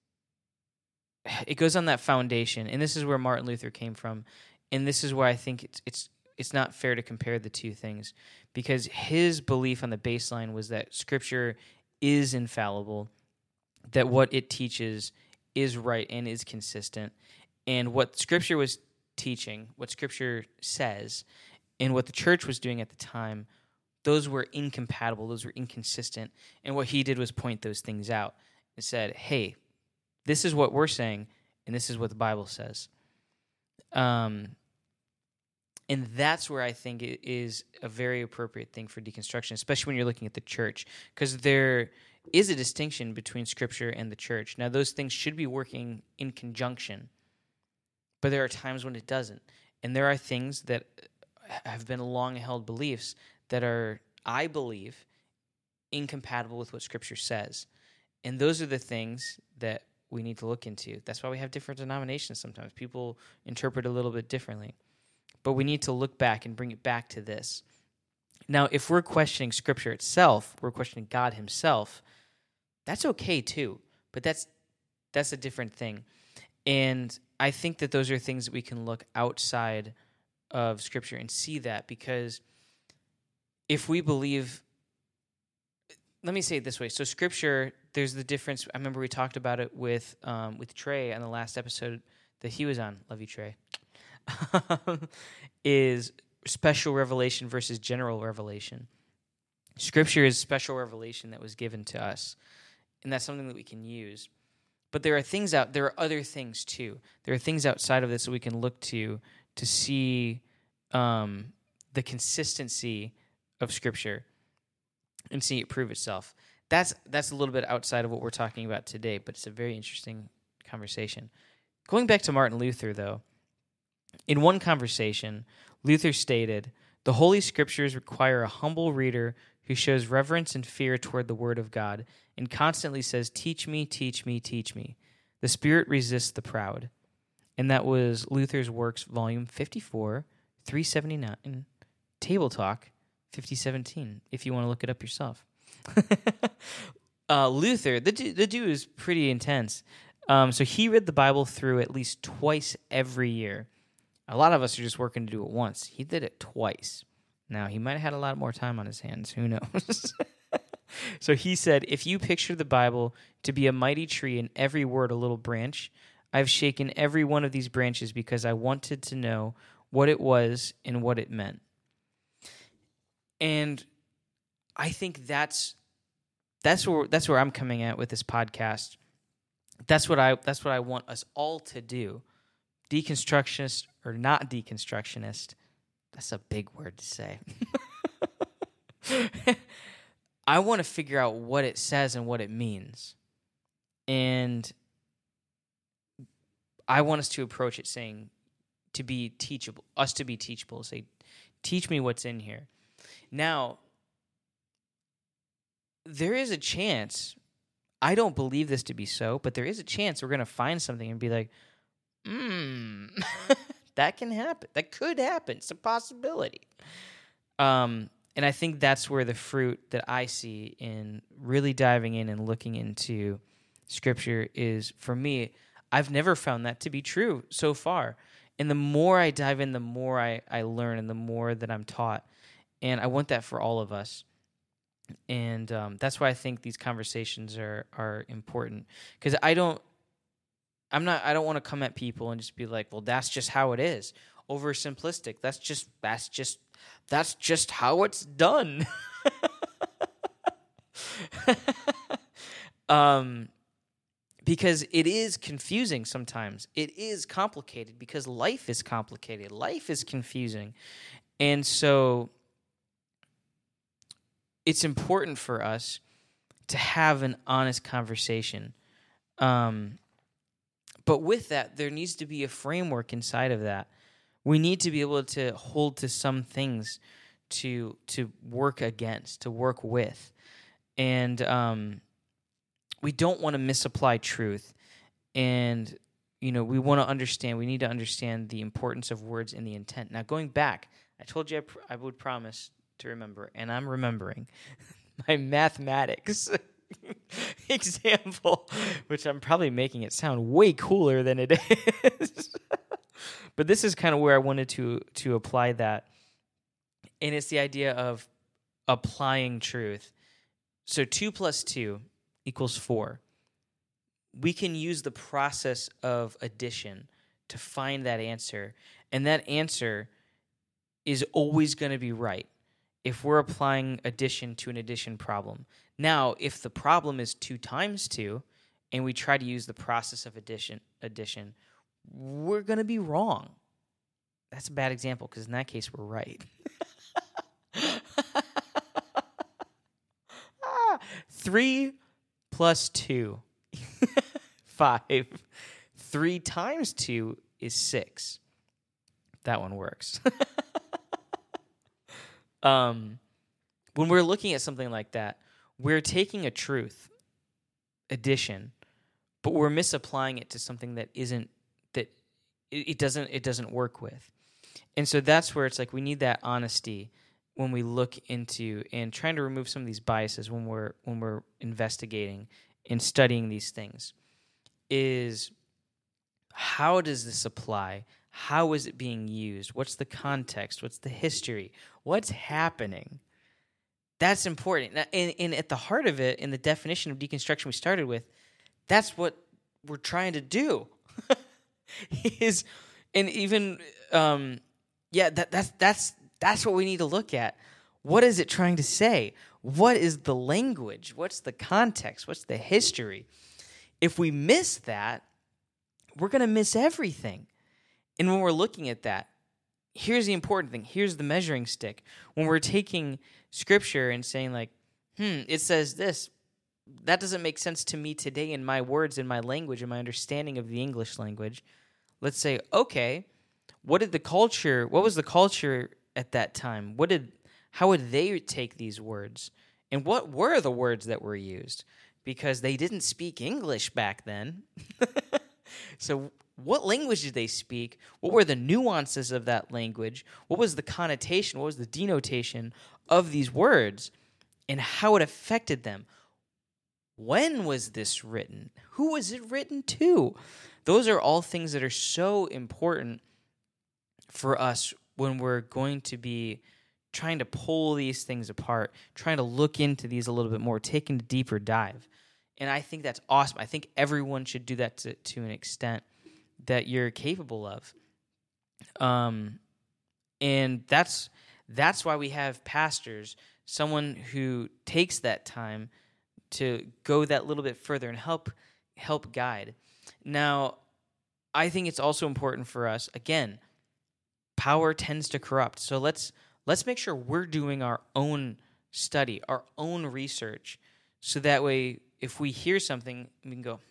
goes on that foundation, and this is where Martin Luther came from. And this is where I think it's not fair to compare the two things, because his belief on the baseline was that Scripture is infallible, that what it teaches is right and is consistent, and what Scripture was teaching, what Scripture says, and what the church was doing at the time, those were incompatible, those were inconsistent, and what he did was point those things out and said, hey, this is what we're saying, and this is what the Bible says. And that's where I think it is a very appropriate thing for deconstruction, especially when you're looking at the church, because there is a distinction between Scripture and the church. Now, those things should be working in conjunction, but there are times when it doesn't. And there are things that have been long-held beliefs that are, I believe, incompatible with what Scripture says. And those are the things that we need to look into. That's why we have different denominations sometimes. People interpret a little bit differently. But we need to look back and bring it back to this. Now, if we're questioning Scripture itself, we're questioning God himself, that's okay too. But that's a different thing. And I think that those are things that we can look outside of Scripture and see that, because if we believe, let me say it this way. So Scripture, there's the difference. I remember we talked about it with Trey on the last episode that he was on. Love you, Trey. Is special revelation versus general revelation. Scripture is special revelation that was given to us, and that's something that we can use. But there are other things too. There are things outside of this that we can look to see the consistency of Scripture and see it prove itself. That's a little bit outside of what we're talking about today, but it's a very interesting conversation. Going back to Martin Luther, though, in one conversation, Luther stated, "The Holy Scriptures require a humble reader who shows reverence and fear toward the Word of God and constantly says, 'Teach me, teach me, teach me.' The Spirit resists the proud." And that was Luther's Works, Volume 54, 379, Table Talk, 5017, if you want to look it up yourself. Luther, the dude is pretty intense. So he read the Bible through at least twice every year. A lot of us are just working to do it once. He did it twice. Now, he might have had a lot more time on his hands. Who knows? So he said, "If you picture the Bible to be a mighty tree and every word a little branch, I've shaken every one of these branches because I wanted to know what it was and what it meant." And I think that's where I'm coming at with this podcast. That's what I want us all to do. Deconstructionist or not deconstructionist, that's a big word to say. I want to figure out what it says and what it means. And I want us to approach it saying, to be teachable, say, teach me what's in here. Now, there is a chance, I don't believe this to be so, but there is a chance we're going to find something and be like, that can happen. That could happen. It's a possibility. And I think that's where the fruit that I see in really diving in and looking into Scripture is, for me, I've never found that to be true so far. And the more I dive in, the more I learn and the more that I'm taught. And I want that for all of us. And that's why I think these conversations are important. Because I don't want to come at people and just be like, well, that's just how it is. Oversimplistic. That's just how it's done. Because it is confusing sometimes. It is complicated because life is complicated. Life is confusing. And so it's important for us to have an honest conversation. But with that, there needs to be a framework inside of that. We need to be able to hold to some things to work against, to work with. And we don't want to misapply truth. And, we want to understand, we need to understand the importance of words and the intent. Now, going back, I told you I would promise to remember, and I'm remembering my mathematics example, which I'm probably making it sound way cooler than it is. But this is kind of where I wanted to apply that. And it's the idea of applying truth. So 2 plus 2 equals 4. We can use the process of addition to find that answer, and that answer is always going to be right if we're applying addition to an addition problem. Now, if the problem is 2 times 2, and we try to use the process of addition, we're going to be wrong. That's a bad example, because in that case, we're right. 3 plus 2, 5. 3 times 2 is 6. That one works. When we're looking at something like that, we're taking a truth, addition, but we're misapplying it to something that it doesn't work with. And so that's where it's like we need that honesty when we look into and trying to remove some of these biases when we're investigating and studying these things. Is how does this apply? How is it being used? What's the context? What's the history? What's happening? That's important. And at the heart of it, in the definition of deconstruction we started with, that's what we're trying to do. That's what we need to look at. What is it trying to say? What is the language? What's the context? What's the history? If we miss that, we're going to miss everything. And when we're looking at that, here's the important thing. Here's the measuring stick. When we're taking Scripture and saying like, it says this, that doesn't make sense to me today in my words, in my language, in my understanding of the English language. Let's say, okay, what was the culture at that time? How would they take these words? And what were the words that were used? Because they didn't speak English back then. So what language did they speak? What were the nuances of that language? What was the connotation? What was the denotation of these words? And how it affected them? When was this written? Who was it written to? Those are all things that are so important for us when we're going to be trying to pull these things apart, trying to look into these a little bit more, taking a deeper dive. And I think that's awesome. I think everyone should do that to an extent that you're capable of. And that's why we have pastors, someone who takes that time to go that little bit further and help guide. Now, I think it's also important for us, again, power tends to corrupt. So let's make sure we're doing our own study, our own research, so that way if we hear something, we can go,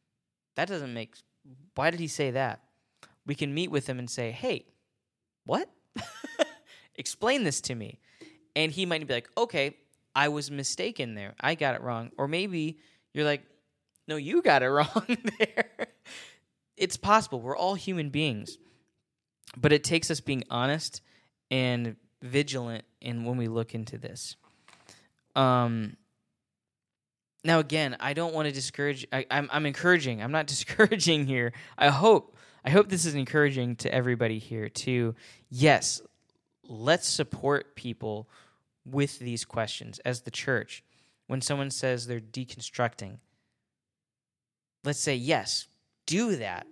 why did he say that? We can meet with him and say, hey, what? Explain this to me. And he might be like, okay, I was mistaken there. I got it wrong. Or maybe you're like, no, you got it wrong there. It's possible. We're all human beings. But it takes us being honest and vigilant when we look into this. Now, again, I don't want to discourage. I'm encouraging. I'm not discouraging here. I hope this is encouraging to everybody here to, yes, let's support people with these questions as the church. When someone says they're deconstructing, let's say, yes, do that.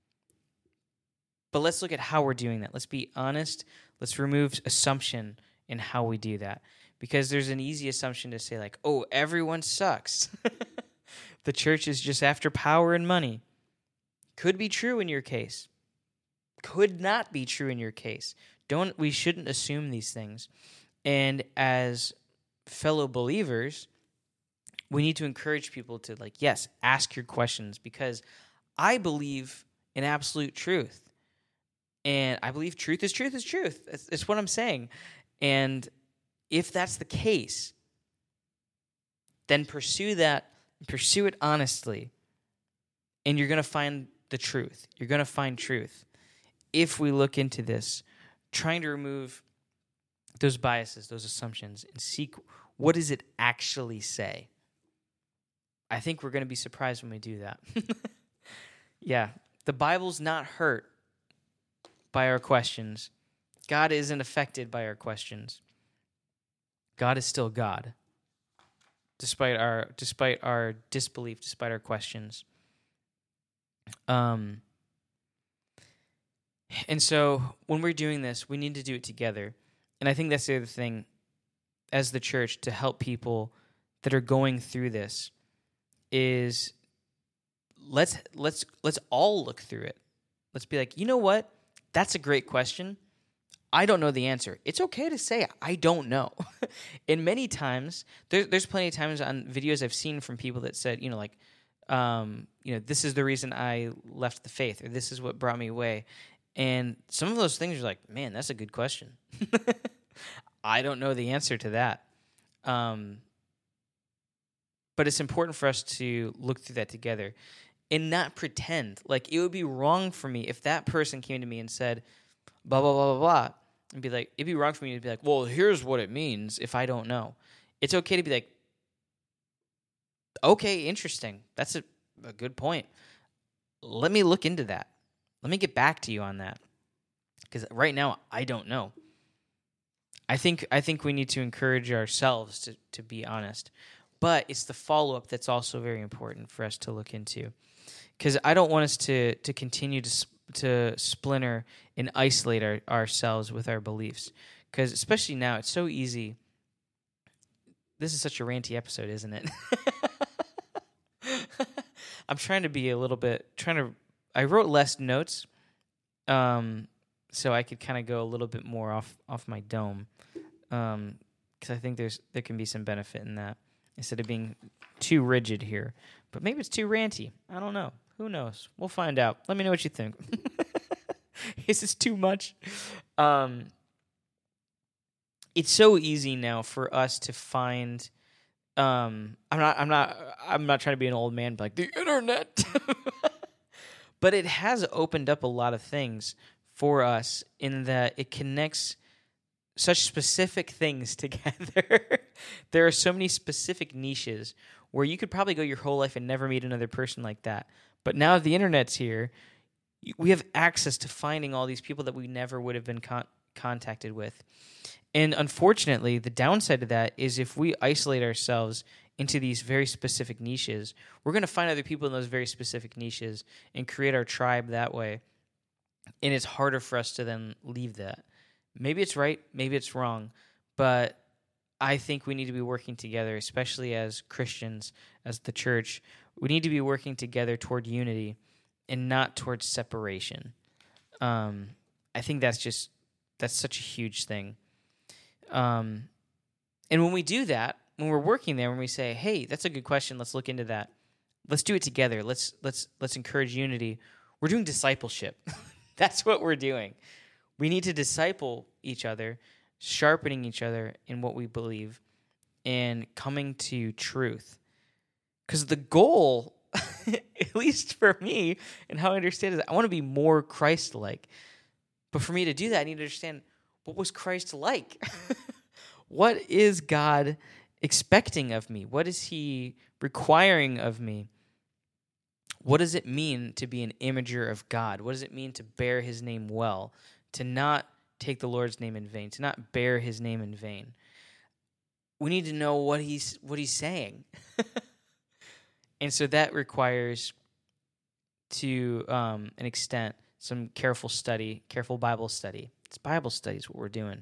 But let's look at how we're doing that. Let's be honest. Let's remove assumption in how we do that. Because there's an easy assumption to say like, oh, everyone sucks. The church is just after power and money. Could be true in your case. Could not be true in your case. We shouldn't assume these things. And as fellow believers, we need to encourage people to like, yes, ask your questions, because I believe in absolute truth. And I believe truth is truth is truth. It's what I'm saying. And if that's the case, then pursue that, pursue it honestly, and you're going to find the truth. You're going to find truth if we look into this, trying to remove those biases, those assumptions, and seek what does it actually say. I think we're going to be surprised when we do that. Yeah, the Bible's not hurt by our questions. God isn't affected by our questions. God is still God, despite our disbelief, despite our questions. And so when we're doing this, we need to do it together. And I think that's the other thing as the church to help people that are going through this is let's all look through it. Let's be like, you know what? That's a great question. I don't know the answer. It's okay to say I don't know. And many times, there's plenty of times on videos I've seen from people that said, this is the reason I left the faith, or this is what brought me away. And some of those things are like, man, that's a good question. I don't know the answer to that. But it's important for us to look through that together and not pretend. Like, it would be wrong for me if that person came to me and said, blah, blah, blah, blah, blah. And be like, it'd be wrong for me to be like, well, here's what it means if I don't know. It's okay to be like, okay, interesting. That's a good point. Let me look into that. Let me get back to you on that. Because right now, I don't know. I think we need to encourage ourselves to be honest. But it's the follow-up that's also very important for us to look into. Because I don't want us to continue to splinter and isolate ourselves with our beliefs. Because especially now, it's so easy. This is such a ranty episode, isn't it? I'm trying to be I wrote less notes so I could kind of go a little bit more off my dome. Because I think there can be some benefit in that instead of being too rigid here. But maybe it's too ranty. I don't know. Who knows? We'll find out. Let me know what you think. Is this too much? It's so easy now for us to find. I'm not trying to be an old man, but like the internet. But it has opened up a lot of things for us in that it connects such specific things together. There are so many specific niches where you could probably go your whole life and never meet another person like that. But now the internet's here, we have access to finding all these people that we never would have been contacted with. And unfortunately, the downside of that is if we isolate ourselves into these very specific niches, we're going to find other people in those very specific niches and create our tribe that way. And it's harder for us to then leave that. Maybe it's right, maybe it's wrong, but I think we need to be working together, especially as Christians, as the church. We need to be working together toward unity and not towards separation. I think that's such a huge thing. And when we do that, when we're working there, when we say, "Hey, that's a good question. Let's look into that. Let's do it together. Let's encourage unity." We're doing discipleship. That's what we're doing. We need to disciple each other, sharpening each other in what we believe, and coming to truth. Because the goal, at least for me, and how I understand it, is I want to be more Christ-like. But for me to do that, I need to understand, what was Christ like? What is God expecting of me? What is he requiring of me? What does it mean to be an imager of God? What does it mean to bear his name well? To not take the Lord's name in vain, to not bear his name in vain. We need to know what he's saying. And so that requires, to an extent, some careful Bible study. It's Bible study is what we're doing.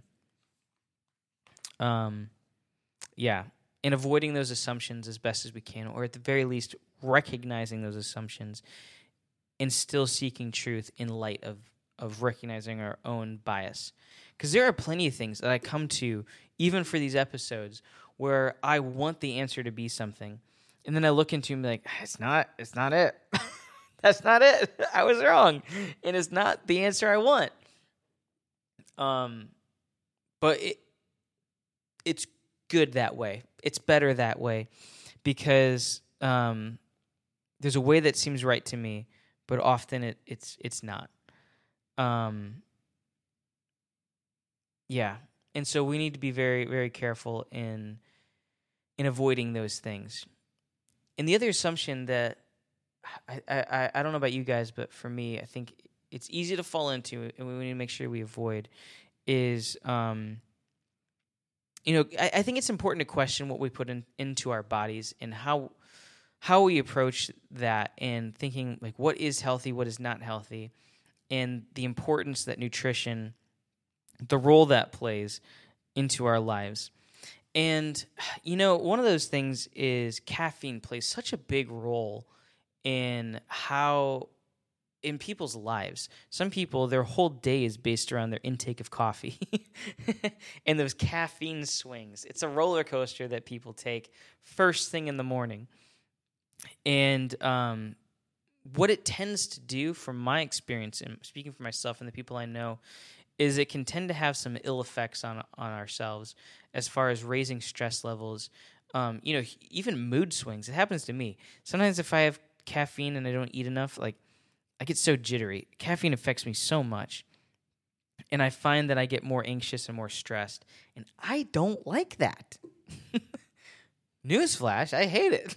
And avoiding those assumptions as best as we can, or at the very least, recognizing those assumptions and still seeking truth in light of recognizing our own bias. Because there are plenty of things that I come to, even for these episodes, where I want the answer to be something. And then I look into it and be like, it's not it. That's not it. I was wrong. And it's not the answer I want. But it's good that way. It's better that way. Because there's a way that seems right to me, but often it's not. And so we need to be very, very careful in avoiding those things. And the other assumption that I don't know about you guys, but for me, I think it's easy to fall into, and we need to make sure we avoid, is I think it's important to question what we put into our bodies and how we approach that, and thinking like what is healthy, what is not healthy, and the importance that nutrition, the role that plays into our lives. And, one of those things is caffeine plays such a big role in people's lives. Some people, their whole day is based around their intake of coffee and those caffeine swings. It's a roller coaster that people take first thing in the morning. And what it tends to do, from my experience, and speaking for myself and the people I know, is it can tend to have some ill effects on ourselves as far as raising stress levels, even mood swings. It happens to me. Sometimes if I have caffeine and I don't eat enough, like, I get so jittery. Caffeine affects me so much. And I find that I get more anxious and more stressed. And I don't like that. Newsflash, I hate it.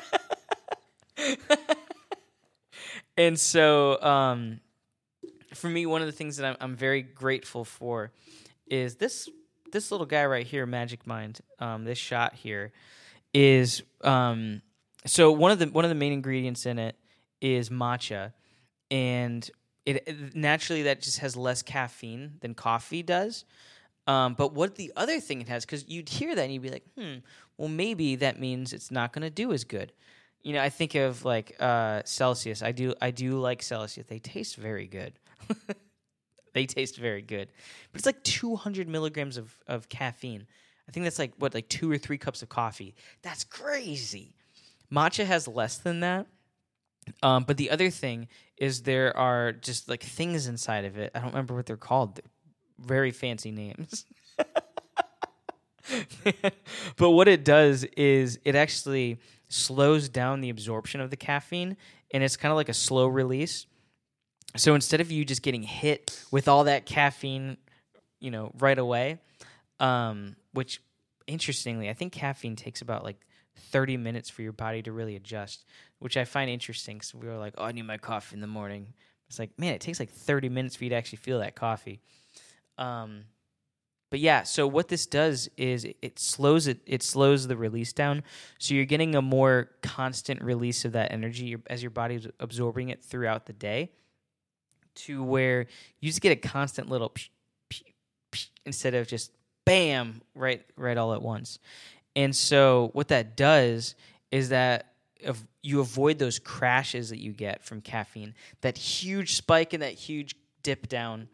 And so, for me, one of the things that I'm very grateful for is this little guy right here, Magic Mind. This shot here is so one of the main ingredients in it is matcha, and it naturally that just has less caffeine than coffee does. But what the other thing it has, because you'd hear that and you'd be like, well, maybe that means it's not going to do as good. I think of like Celsius. I do like Celsius. They taste very good. They taste very good. But it's like 200 milligrams of caffeine. I think that's like 2 or 3 cups of coffee. That's crazy. Matcha has less than that. But the other thing is there are just like things inside of it. I don't remember what they're called. They're very fancy names. But what it does is it actually slows down the absorption of the caffeine, and it's kind of like a slow release. So instead of you just getting hit with all that caffeine, right away, which interestingly, I think caffeine takes about like 30 minutes for your body to really adjust, which I find interesting. So we were like, oh, I need my coffee in the morning. It's like, man, it takes like 30 minutes for you to actually feel that coffee. But yeah, so what this does is it slows the release down. So you're getting a more constant release of that energy as your body's absorbing it throughout the day, to where you just get a constant little psh, psh, psh, instead of just bam right all at once. And so what that does is that if you avoid those crashes that you get from caffeine, that huge spike and that huge dip down.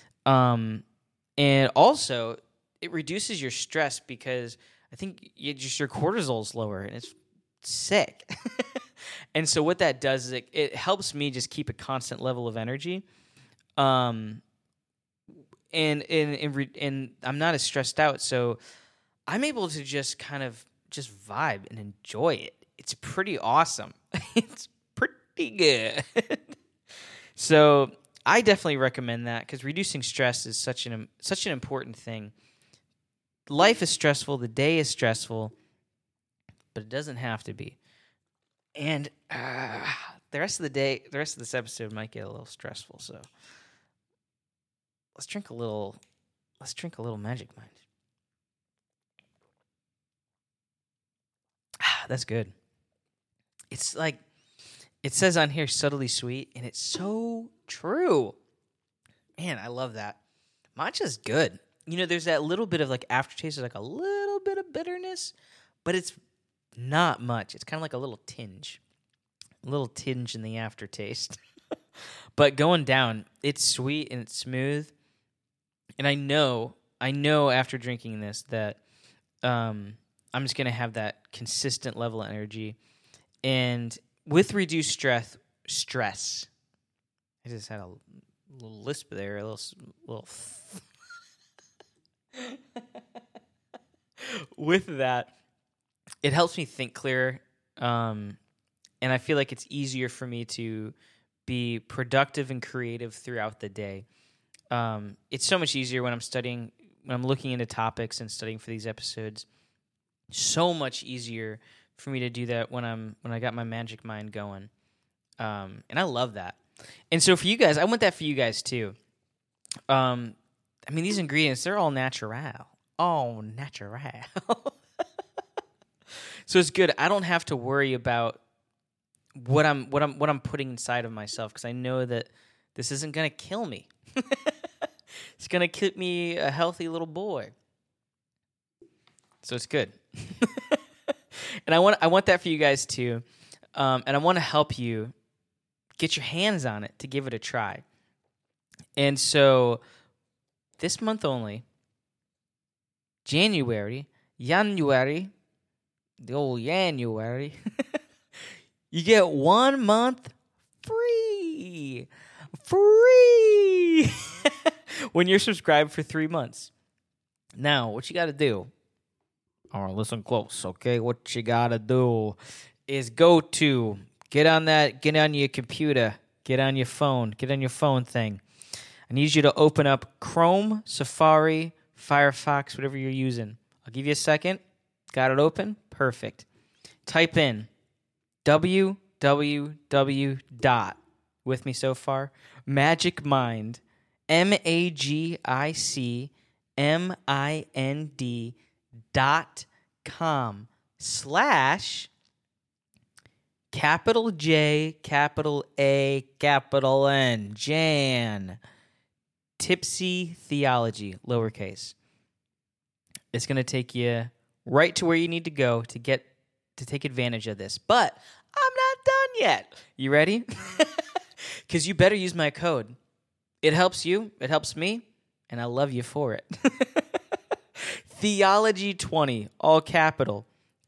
And also, it reduces your stress, because I think your cortisol is lower, and it's sick. And so what that does is it helps me just keep a constant level of energy. And I'm not as stressed out, so I'm able to just kind of just vibe and enjoy it. It's pretty awesome. It's pretty good. So I definitely recommend that, because reducing stress is such an important thing. Life is stressful. The day is stressful, but it doesn't have to be. And the rest of this episode might get a little stressful. So let's drink a little Magic Mind. That's good. It's like, it says on here, subtly sweet, and it's so true. Man, I love that. Matcha's good. There's that little bit of like aftertaste, there's like a little bit of bitterness, but it's not much. It's kind of like a little tinge in the aftertaste. But going down, it's sweet and it's smooth. And I know after drinking this that I'm just going to have that consistent level of energy. And with reduced stress, I just had a little lisp there, a little with that, it helps me think clearer, and I feel like it's easier for me to be productive and creative throughout the day. It's so much easier when I'm looking into topics and studying for these episodes. So much easier for me to do that when I got my Magic Mind going, and I love that. And so for you guys, I want that for you guys too. These ingredients, they're all natural. Oh, natural. So it's good. I don't have to worry about what I'm putting inside of myself because I know that this isn't gonna kill me. It's gonna keep me a healthy little boy. So it's good. And I want that for you guys too. And I want to help you get your hands on it to give it a try. And so this month only, January, the old January, you get 1 month free. When you're subscribed for 3 months. Now, what you got to do, or listen close, okay? What you got to do is get on your computer, get on your phone thing. I need you to open up Chrome, Safari, Firefox, whatever you're using. I'll give you a second. Got it open? Perfect. Type in www. With me so far? MagicMind, MagicMind.com / capital J, capital A, capital N, Jan. Tipsy Theology, lowercase. It's going to take you right to where you need to go to take advantage of this. But I'm not done yet. You ready? Because you better use my code. It helps you, it helps me, and I love you for it. Theology20, all capital.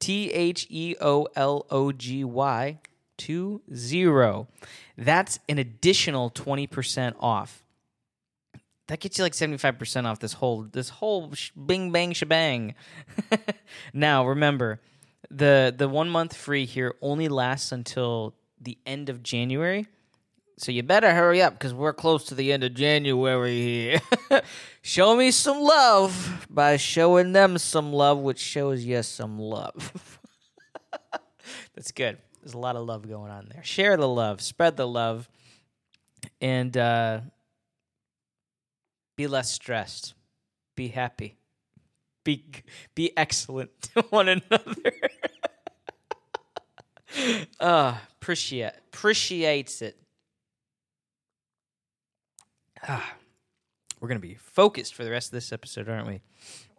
THEOLOGY 20. That's an additional 20% off. That gets you like 75% off this whole bing bang shebang. Now remember, the 1 month free here only lasts until the end of January. So you better hurry up because we're close to the end of January here. Show me some love by showing them some love, which shows you some love. That's good. There's a lot of love going on there. Share the love, spread the love, and be less stressed. Be happy. Be excellent to one another. Appreciates it. We're going to be focused for the rest of this episode, aren't we?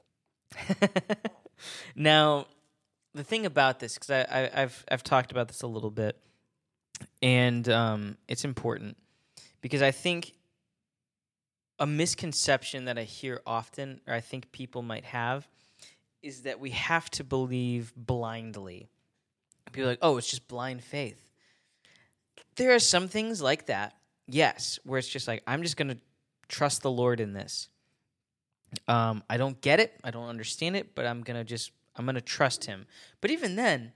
Now, the thing about this, because I've talked about this a little bit, and it's important, because I think a misconception that I hear often, or I think people might have, is that we have to believe blindly. People are like, oh, it's just blind faith. There are some things like that. Yes, where it's just like, I'm just going to trust the Lord in this. I don't get it. I don't understand it, but I'm going to trust him. But even then,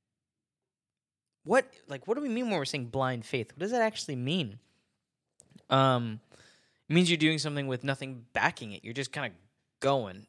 what do we mean when we're saying blind faith? What does that actually mean? It means you're doing something with nothing backing it. You're just kind of going.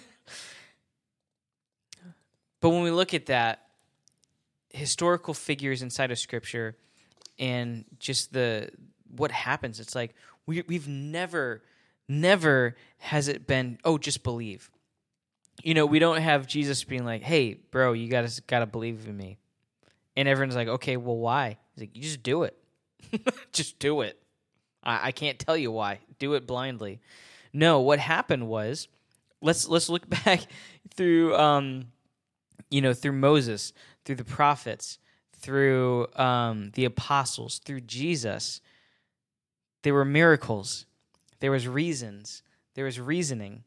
But when we look at that, historical figures inside of Scripture and just what happens, it's like we've never has it been, oh, just believe. You know, we don't have Jesus being like, hey, bro, you gotta believe in me. And everyone's like, okay, well, why? He's like, you just do it. Just do it. I can't tell you why. Do it blindly. No, what happened was, let's look back through through Moses, through the prophets, through the apostles, through Jesus. There were miracles. There was reasons. There was reasoning.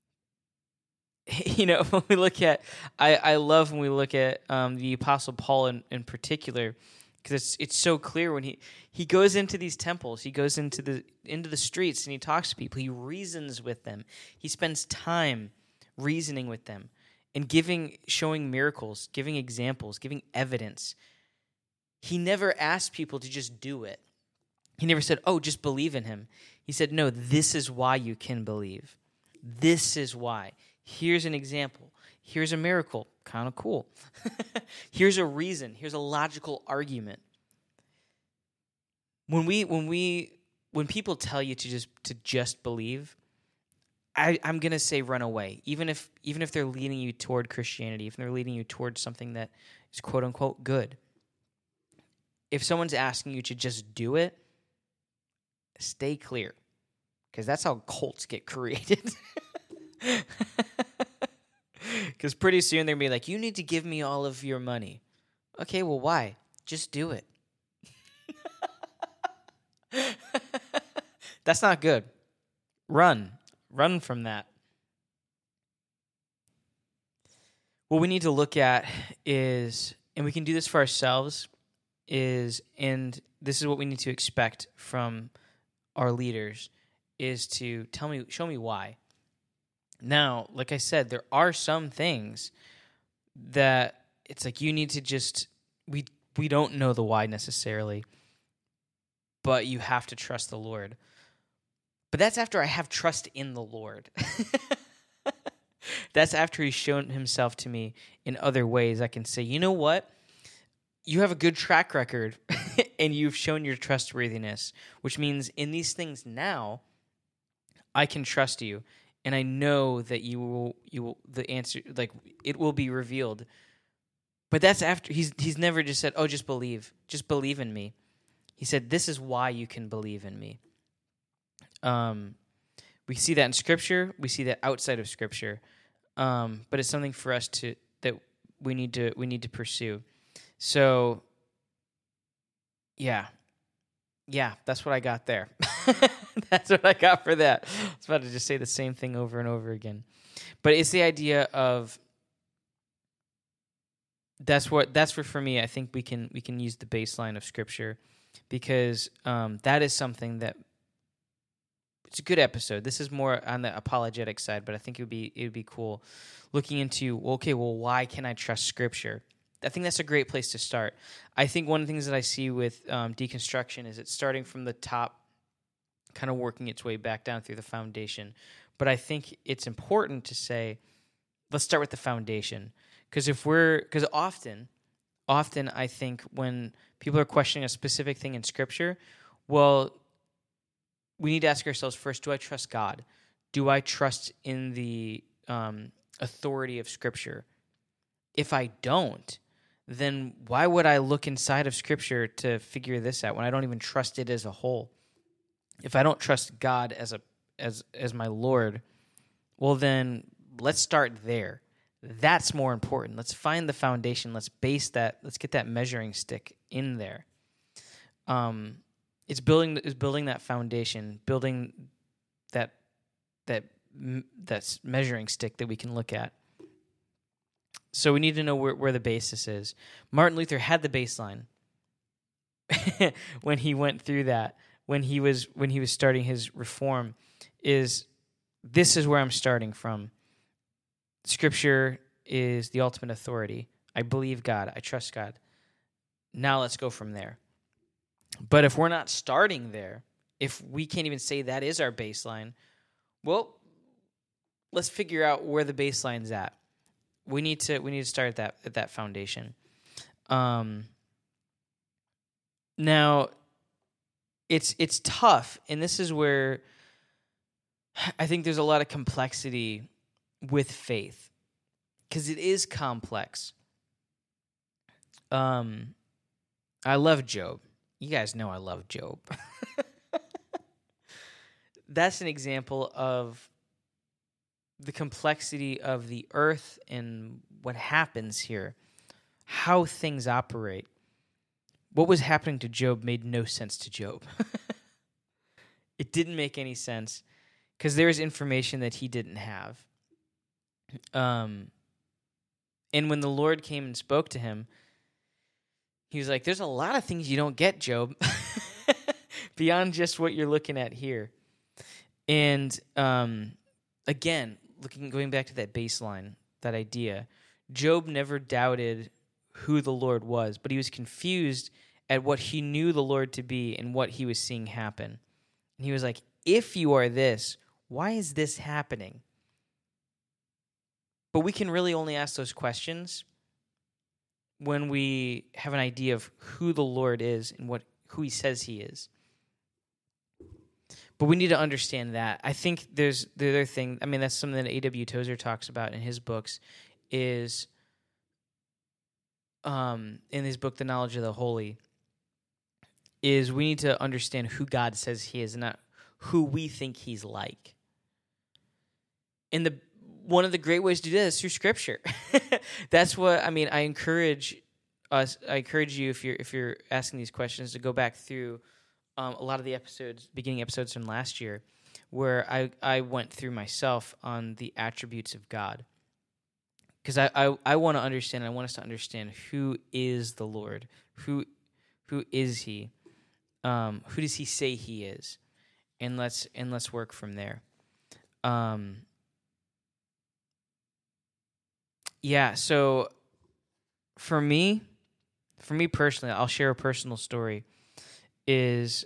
You know, when we look at, I love when we look at the Apostle Paul in particular, because it's so clear when he goes into these temples, he goes into the streets and he talks to people. He reasons with them. He spends time reasoning with them and showing miracles, giving examples, giving evidence. He never asked people to just do it. He never said, oh, just believe in him. He said, no, this is why you can believe. This is why. Here's an example. Here's a miracle. Kind of cool. Here's a reason. Here's a logical argument. When people tell you to just believe, I'm gonna say run away. Even if they're leading you toward Christianity, if they're leading you towards something that is quote unquote good. If someone's asking you to just do it, stay clear. Because that's how cults get created. Because pretty soon they're going to be like, you need to give me all of your money. Okay, well, why? Just do it. That's not good. Run. Run from that. What we need to look at is, and we can do this for ourselves, and this is what we need to expect from our leaders, is to show me why. Now, like I said, there are some things that it's like you need to just, we don't know the why necessarily, but you have to trust the Lord. But that's after I have trust in the Lord. That's after he's shown himself to me in other ways. I can say, you know what? You have a good track record and you've shown your trustworthiness, which means in these things now, I can trust you. And I know that you will, the answer, like, it will be revealed. But that's after, he's never just said, oh, just believe in me. He said, this is why you can believe in me. We see that in Scripture. We see that outside of Scripture. But it's something for us that we need to pursue. So, yeah, that's what I got there. That's what I got for that. I was about to just say the same thing over and over again. But it's the idea of, that's where for me, I think we can use the baseline of Scripture, because that is something that, it's a good episode. This is more on the apologetic side, but I think it would be cool looking into, why can I trust Scripture? I think that's a great place to start. I think one of the things that I see with deconstruction is it's starting from the top, kind of working its way back down through the foundation. But I think it's important to say, let's start with the foundation. Because often I think when people are questioning a specific thing in Scripture, well, we need to ask ourselves first, do I trust God? Do I trust in the authority of Scripture? If I don't, then why would I look inside of Scripture to figure this out when I don't even trust it as a whole? If I don't trust God as my Lord, well then let's start there. That's more important. Let's find the foundation. Let's base that. Let's get that measuring stick in there. It's building that foundation, building that measuring stick that we can look at. So we need to know where the basis is. Martin Luther had the baseline when he went through that. When he was starting his reform, this is where I'm starting from. Scripture is the ultimate authority. I believe God. I trust God. Now let's go from there. But if we're not starting there, if we can't even say that is our baseline, well, let's figure out where the baseline's at. We need to start at that foundation. Now, it's tough, and this is where I think there's a lot of complexity with faith, because it is complex. I love Job. You guys know I love Job. That's an example of the complexity of the earth and what happens here, how things operate. What was happening to Job made no sense to Job. It didn't make any sense because there was information that he didn't have. And when the Lord came and spoke to him, he was like, there's a lot of things you don't get, Job, beyond just what you're looking at here. And again, going back to that baseline, that idea, Job never doubted who the Lord was, but he was confused at what he knew the Lord to be and what he was seeing happen. And he was like, if you are this, why is this happening? But we can really only ask those questions when we have an idea of who the Lord is and who he says he is. But we need to understand that. I think there's the other thing. I mean, that's something that A.W. Tozer talks about in his books. Is in his book, The Knowledge of the Holy, is we need to understand who God says He is, not who we think He's like. And one of the great ways to do that is through Scripture. That's what I mean. I encourage us. I encourage you, if you're asking these questions, to go back through a lot of the beginning episodes from last year, where I went through myself on the attributes of God. Because I want to understand, I want us to understand who is the Lord, who is He, who does He say He is, and let's work from there. Yeah. So for me personally, I'll share a personal story. Is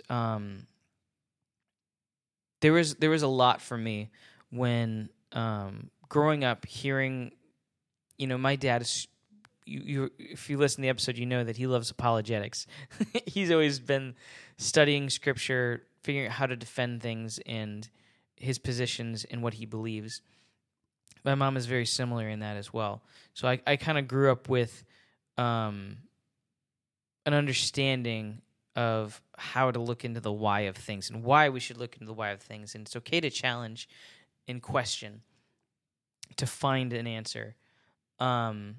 there was a lot for me when growing up, hearing, my dad is, you if you listen to the episode, you know that he loves apologetics. He's always been studying Scripture, figuring out how to defend things and his positions and what he believes. My mom is very similar in that as well. So I kind of grew up with an understanding of how to look into the why of things and why we should look into the why of things. And it's okay to challenge and question to find an answer. But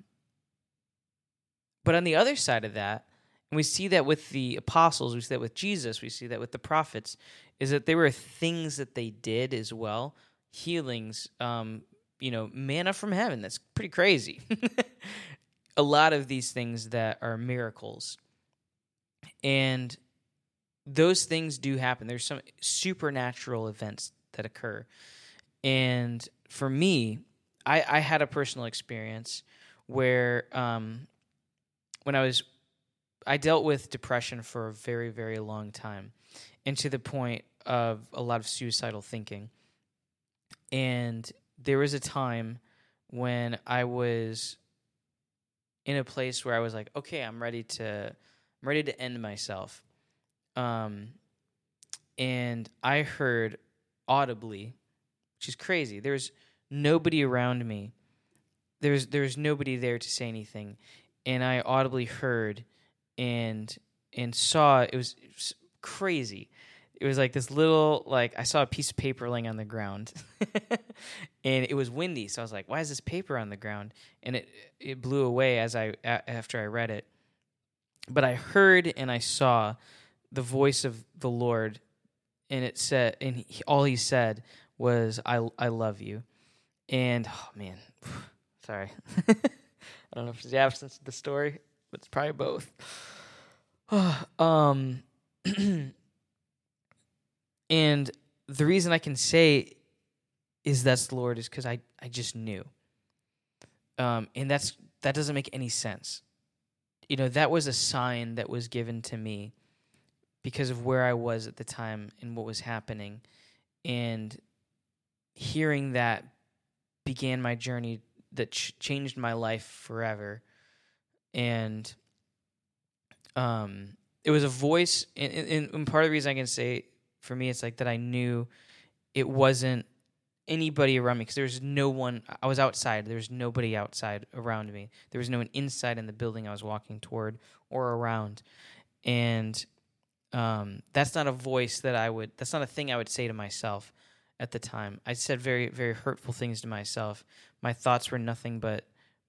on the other side of that, and we see that with the apostles, we see that with Jesus, we see that with the prophets, is that there were things that they did as well, healings, manna from heaven. That's pretty crazy. A lot of these things that are miracles. And those things do happen. There's some supernatural events that occur. And for me, I had a personal experience where when I dealt with depression for a very, very long time, and to the point of a lot of suicidal thinking. And there was a time when I was in a place where I was like, okay, I'm ready to end myself. And I heard audibly, which is crazy. There's nobody around me. There's nobody there to say anything. And I audibly heard and saw, it was crazy. It was like this little, I saw a piece of paper laying on the ground. And it was windy, so I was like, why is this paper on the ground? And it blew away after I read it. But I heard and I saw the voice of the Lord, and it said, and all he said was, I love you. And, oh man, sorry. I don't know if it's the absence of the story, but it's probably both. And the reason I can say is that's the Lord is because I just knew. And that doesn't make any sense. That was a sign that was given to me because of where I was at the time and what was happening. And hearing that began my journey that changed my life forever. And it was a voice, and part of the reason I can say, for me, it's like that I knew it wasn't anybody around me, because there was no one. I was outside. There was nobody outside around me. There was no one inside in the building I was walking toward or around. And that's not a voice that's not a thing I would say to myself at the time. I said very, very hurtful things to myself. My thoughts were nothing but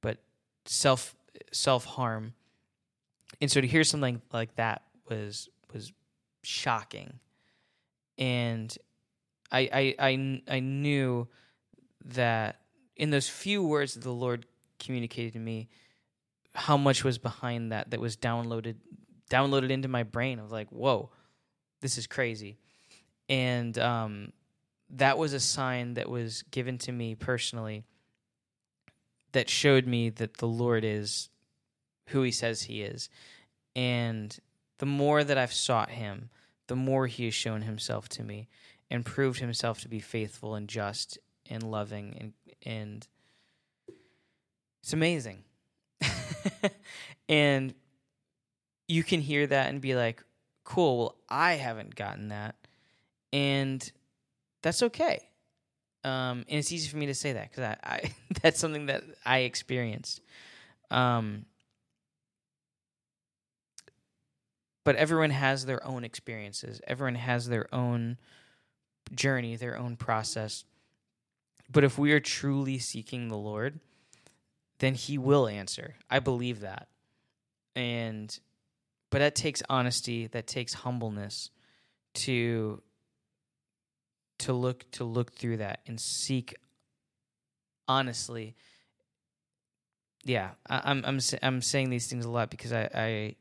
self-harm. And so to hear something like that was shocking. And I knew that in those few words that the Lord communicated to me, how much was behind that was downloaded into my brain. I was like, whoa, this is crazy. And that was a sign that was given to me personally that showed me that the Lord is who he says he is. And the more that I've sought him, the more he has shown himself to me and proved himself to be faithful and just and loving, and it's amazing. And you can hear that and be like, cool, well, I haven't gotten that. And that's okay. And it's easy for me to say that because I that's something that I experienced. But everyone has their own experiences. Everyone has their own journey, their own process. But if we are truly seeking the Lord, then He will answer. I believe that. But that takes honesty, that takes humbleness to look through that and seek honestly. Yeah, I'm saying these things a lot because I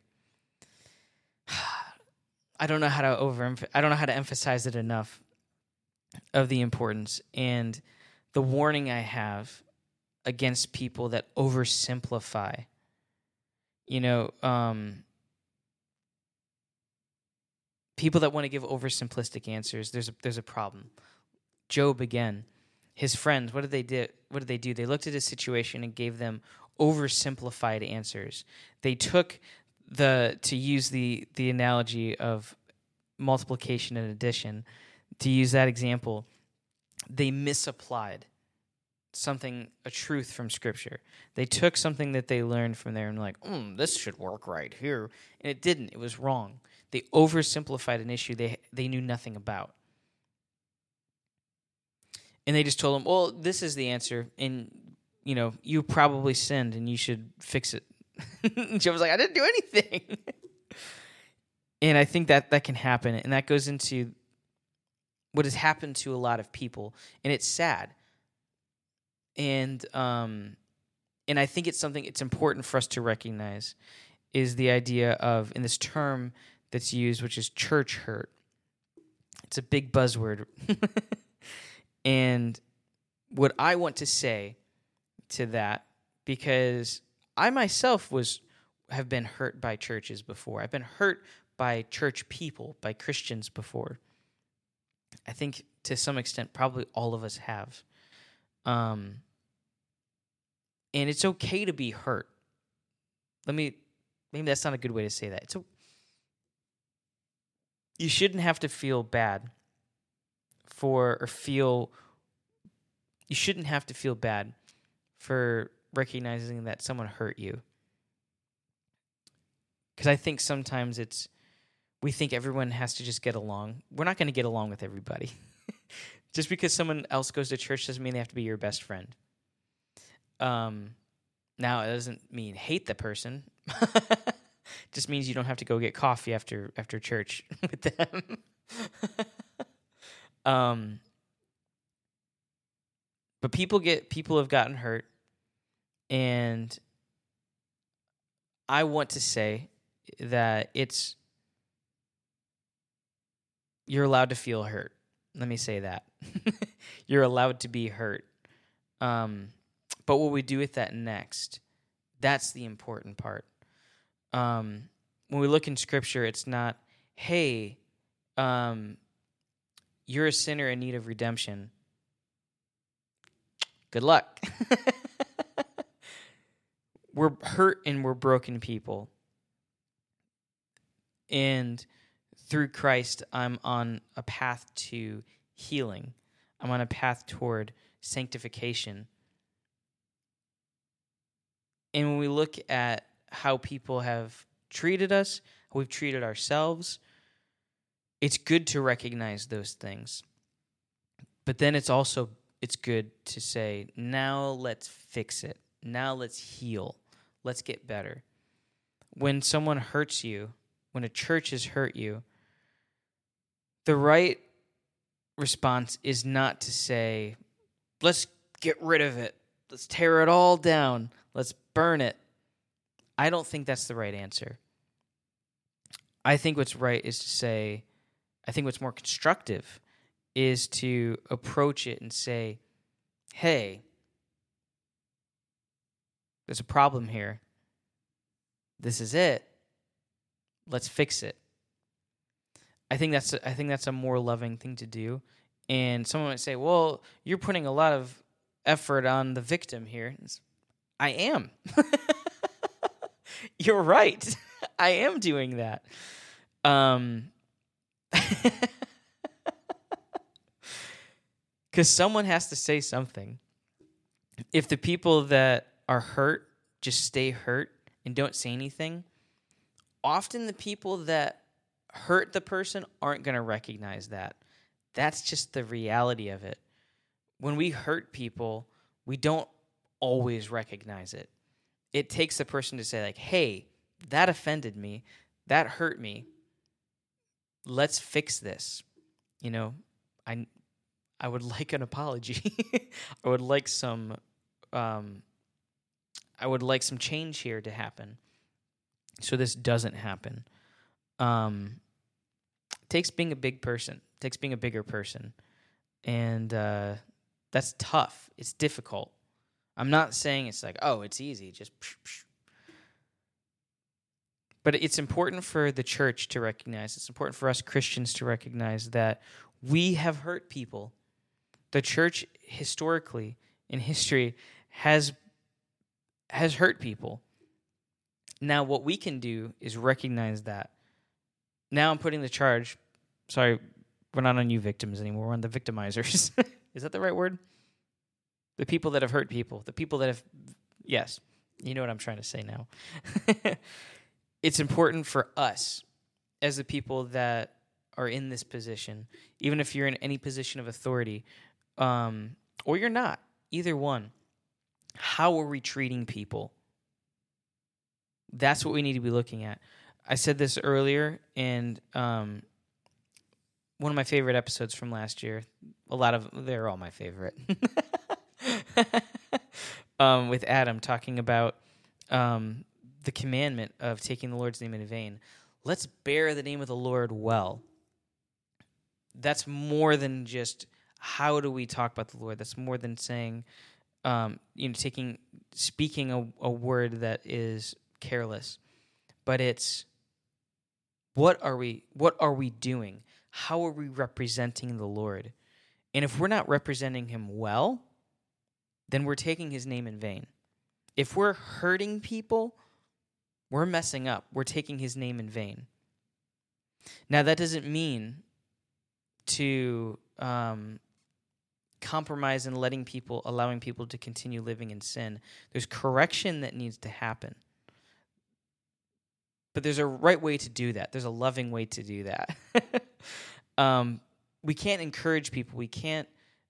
don't know how to I don't know how to emphasize it enough of the importance and the warning I have against people that oversimplify. People that want to give oversimplistic answers. There's a problem. Job again, his friends. What did they do? They looked at his situation and gave them oversimplified answers. They took to use the analogy of multiplication and addition. To use that example, they misapplied a truth from Scripture. They took something that they learned from there and like, this should work right here. And it didn't. It was wrong. They oversimplified an issue they knew nothing about. And they just told him, well, this is the answer, and, you probably sinned, and you should fix it. Job was like, I didn't do anything. And I think that can happen, and that goes into what has happened to a lot of people, and it's sad. And I think it's something it's important for us to recognize is the idea of, in this term that's used, which is church hurt. It's a big buzzword. And what I want to say to that, because I myself have been hurt by churches before. I've been hurt by church people, by Christians before. I think to some extent, probably all of us have. And it's okay to be hurt. Maybe that's not a good way to say that. You shouldn't have to feel bad you shouldn't have to feel bad for recognizing that someone hurt you. Because I think sometimes we think everyone has to just get along. We're not going to get along with everybody. Just because someone else goes to church doesn't mean they have to be your best friend. Now, it doesn't mean hate the person. It just means you don't have to go get coffee after church with them. But people have gotten hurt, and I want to say that you're allowed to feel hurt. Let me say that. You're allowed to be hurt. But what we do with that next, that's the important part. When we look in Scripture, it's not, hey, you're a sinner in need of redemption. Good luck. We're hurt and we're broken people. And through Christ, I'm on a path to healing. I'm on a path toward sanctification. And when we look at how people have treated us, how we've treated ourselves, it's good to recognize those things. But then it's good to say, now let's fix it. Now let's heal. Let's get better. When someone hurts you, when a church has hurt you, the right response is not to say, let's get rid of it. Let's tear it all down. Let's burn it. I don't think that's the right answer. I think what's right is to say, I think what's more constructive is to approach it and say, hey, there's a problem here. This is it. Let's fix it. I think that's a more loving thing to do. And someone might say, well, you're putting a lot of effort on the victim here. I am. You're right. I am doing that. Because someone has to say something. If the people that are hurt just stay hurt and don't say anything, often the people that hurt the person aren't going to recognize that. That's just the reality of it. When we hurt people, we don't always recognize it. It takes the person to say, like, hey, that offended me. That hurt me. Let's fix this. You know, I would like an apology. I would like some change here to happen so this doesn't happen. It takes being a big person. It takes being a bigger person. And that's tough. It's difficult. I'm not saying it's like, oh, it's easy. Just But it's important for the church to recognize, it's important for us Christians to recognize that we have hurt people. The church historically, in history, has hurt people. Now, what we can do is recognize that. Now I'm putting the charge, sorry, we're not on you victims anymore, we're on the victimizers. Is that the right word? The people that have hurt people, the people that have, yes, you know what I'm trying to say now. It's important for us as the people that are in this position, even if you're in any position of authority, or you're not, either one, how are we treating people? That's what we need to be looking at. I said this earlier, and one of my favorite episodes from last year, they're all my favorite, with Adam talking about the commandment of taking the Lord's name in vain. Let's bear the name of the Lord well. That's more than just how do we talk about the Lord. That's more than saying, speaking a word that is careless. But it's what are we doing? How are we representing the Lord? And if we're not representing him well, then we're taking his name in vain. If we're hurting people, we're messing up. We're taking his name in vain. Now, that doesn't mean to compromise and allowing people to continue living in sin. There's correction that needs to happen. But there's a right way to do that. There's a loving way to do that. We can't encourage people. We can't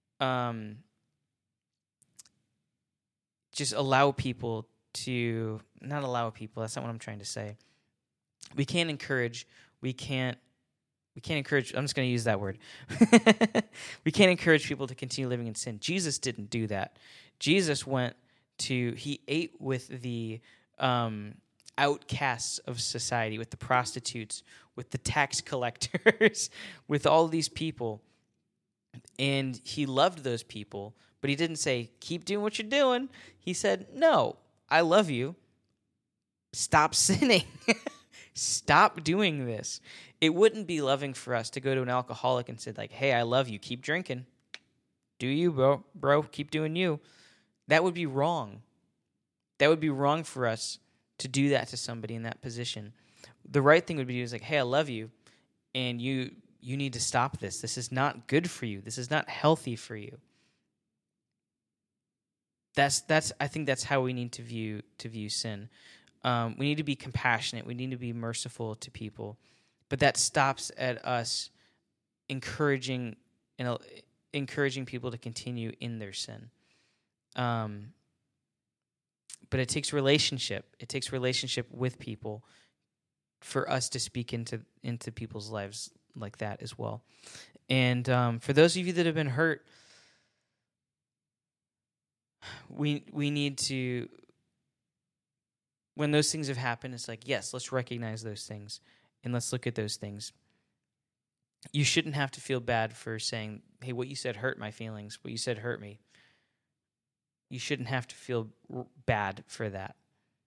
just allow people to not allow people. That's not what I'm trying to say. We can't encourage. We can't encourage. I'm just going to use that word. We can't encourage people to continue living in sin. Jesus didn't do that. Jesus he ate with the outcasts of society, with the prostitutes, with the tax collectors, with all these people. And he loved those people, but he didn't say, keep doing what you're doing. He said, no, I love you. Stop sinning. Stop doing this. It wouldn't be loving for us to go to an alcoholic and say, like, hey, I love you. Keep drinking. Do you, bro. Keep doing you. That would be wrong. That would be wrong for us to do that to somebody in that position. The right thing would be to like, hey, I love you, and you need to stop this. This is not good for you. This is not healthy for you. I think that's how we need to view sin. We need to be compassionate. We need to be merciful to people, but that stops at us encouraging people to continue in their sin. But it takes relationship. It takes relationship with people for us to speak into people's lives like that as well. And for those of you that have been hurt, we need to, when those things have happened, it's like, yes, let's recognize those things and let's look at those things. You shouldn't have to feel bad for saying, hey, what you said hurt my feelings. What you said hurt me. You shouldn't have to feel bad for that.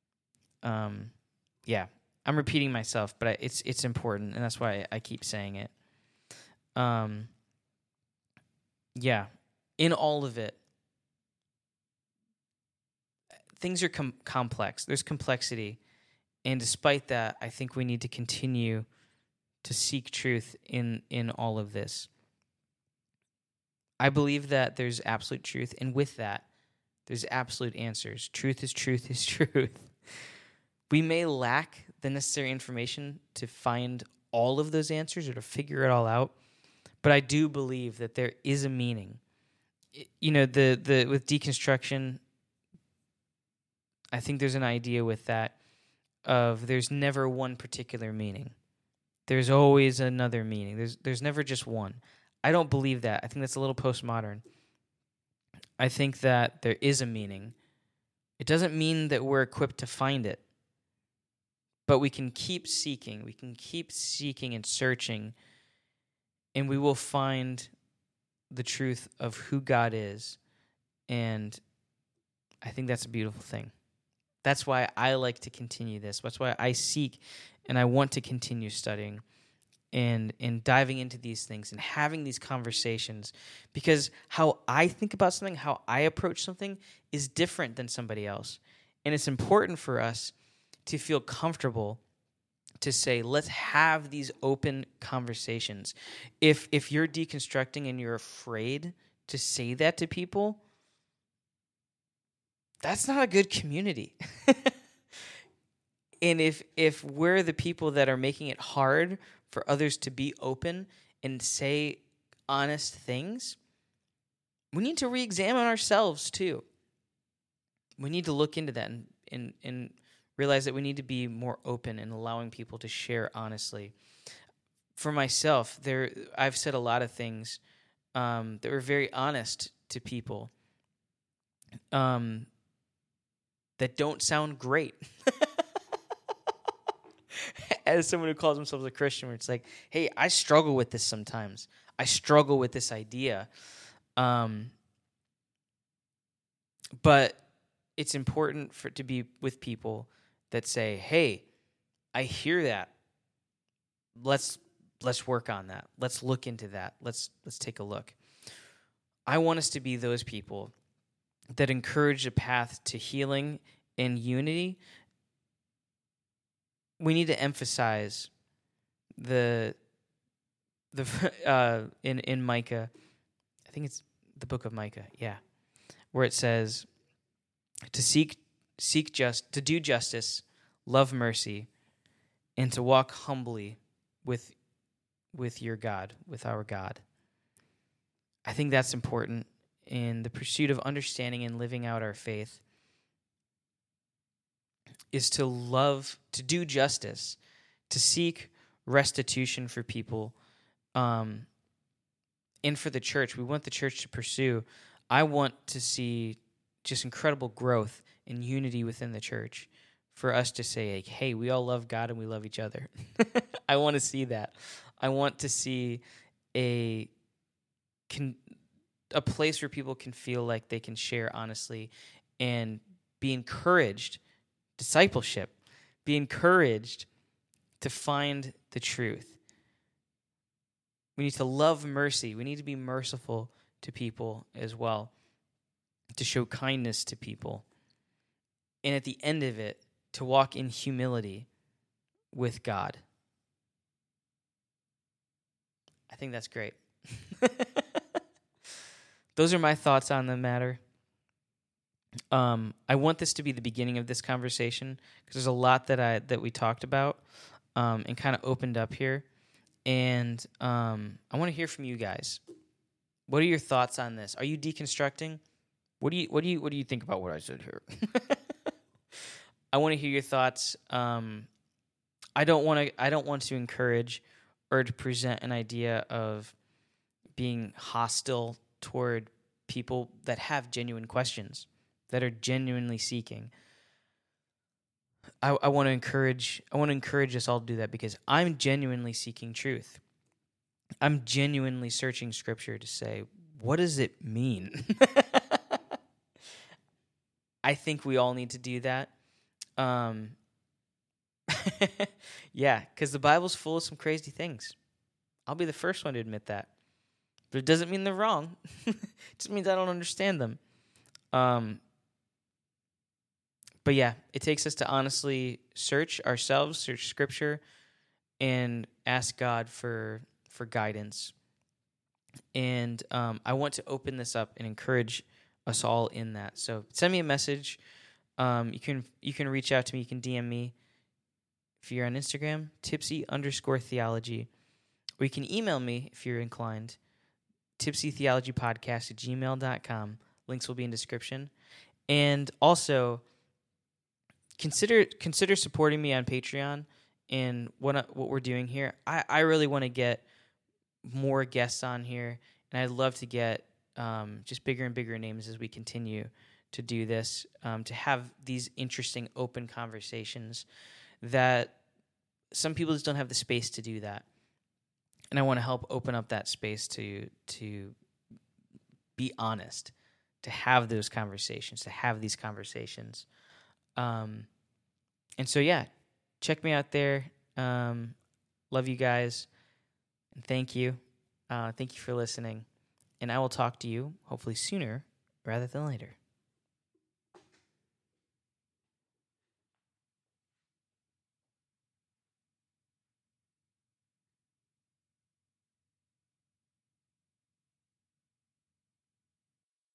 Yeah, I'm repeating myself, but it's important, and that's why I keep saying it. Yeah, in all of it, things are complex. There's complexity, and despite that, I think we need to continue to seek truth in all of this. I believe that there's absolute truth, and with that, there's absolute answers. Truth is truth is truth. We may lack the necessary information to find all of those answers or to figure it all out, but I do believe that there is a meaning. You know, the with deconstruction, I think there's an idea with that of there's never one particular meaning. There's always another meaning. There's never just one. I don't believe that. I think that's a little postmodern. I think that there is a meaning. It doesn't mean that we're equipped to find it, but we can keep seeking. We can keep seeking and searching, and we will find the truth of who God is. And I think that's a beautiful thing. That's why I like to continue this. That's why I seek and I want to continue studying and diving into these things and having these conversations, because how I think about something, how I approach something is different than somebody else. And it's important for us to feel comfortable to say, let's have these open conversations. If you're deconstructing and you're afraid to say that to people, that's not a good community. And if we're the people that are making it hard for others to be open and say honest things, we need to re-examine ourselves too. We need to look into that and realize that we need to be more open and allowing people to share honestly. For myself, I've said a lot of things that were very honest to people that don't sound great. As someone who calls themselves a Christian, where it's like, hey, I struggle with this sometimes. I struggle with this idea. But it's important for it to be with people that say, hey, I hear that. Let's work on that. Let's look into that. Let's take a look. I want us to be those people that encourage a path to healing and unity. We need to emphasize in Micah, I think it's the book of Micah, yeah, where it says to do justice, love mercy, and to walk humbly with your God, with our God. I think that's important in the pursuit of understanding and living out our faith. Is to love, to do justice, to seek restitution for people, and for the church. We want the church to pursue. I want to see just incredible growth and unity within the church for us to say, like, hey, we all love God and we love each other. I want to see that. I want to see a place where people can feel like they can share honestly and be encouraged. Discipleship, be encouraged to find the truth. We need to love mercy. We need to be merciful to people as well, to show kindness to people. And at the end of it, to walk in humility with God. I think that's great. Those are my thoughts on the matter. I want this to be the beginning of this conversation because there's a lot that we talked about and kind of opened up here, and I want to hear from you guys. What are your thoughts on this? Are you deconstructing? What do you think about what I said here? I want to hear your thoughts. I don't want to encourage or to present an idea of being hostile toward people that have genuine questions, that are genuinely seeking. I want to encourage us all to do that because I'm genuinely seeking truth. I'm genuinely searching Scripture to say, what does it mean? I think we all need to do that. Yeah, because the Bible's full of some crazy things. I'll be the first one to admit that. But it doesn't mean they're wrong. It just means I don't understand them. But yeah, it takes us to honestly search ourselves, search Scripture, and ask God for guidance. And I want to open this up and encourage us all in that. So send me a message. You can reach out to me. You can DM me if you're on Instagram, tipsy_theology. Or you can email me if you're inclined, tipsytheologypodcast@gmail.com. Links will be in description. And also, consider supporting me on Patreon and what we're doing here. I really want to get more guests on here, and I'd love to get just bigger and bigger names as we continue to do this, to have these interesting open conversations that some people just don't have the space to do that. And I want to help open up that space to be honest, to have those conversations, to have these conversations. And so, yeah, check me out there. Love you guys. And thank you. Thank you for listening. And I will talk to you hopefully sooner rather than later.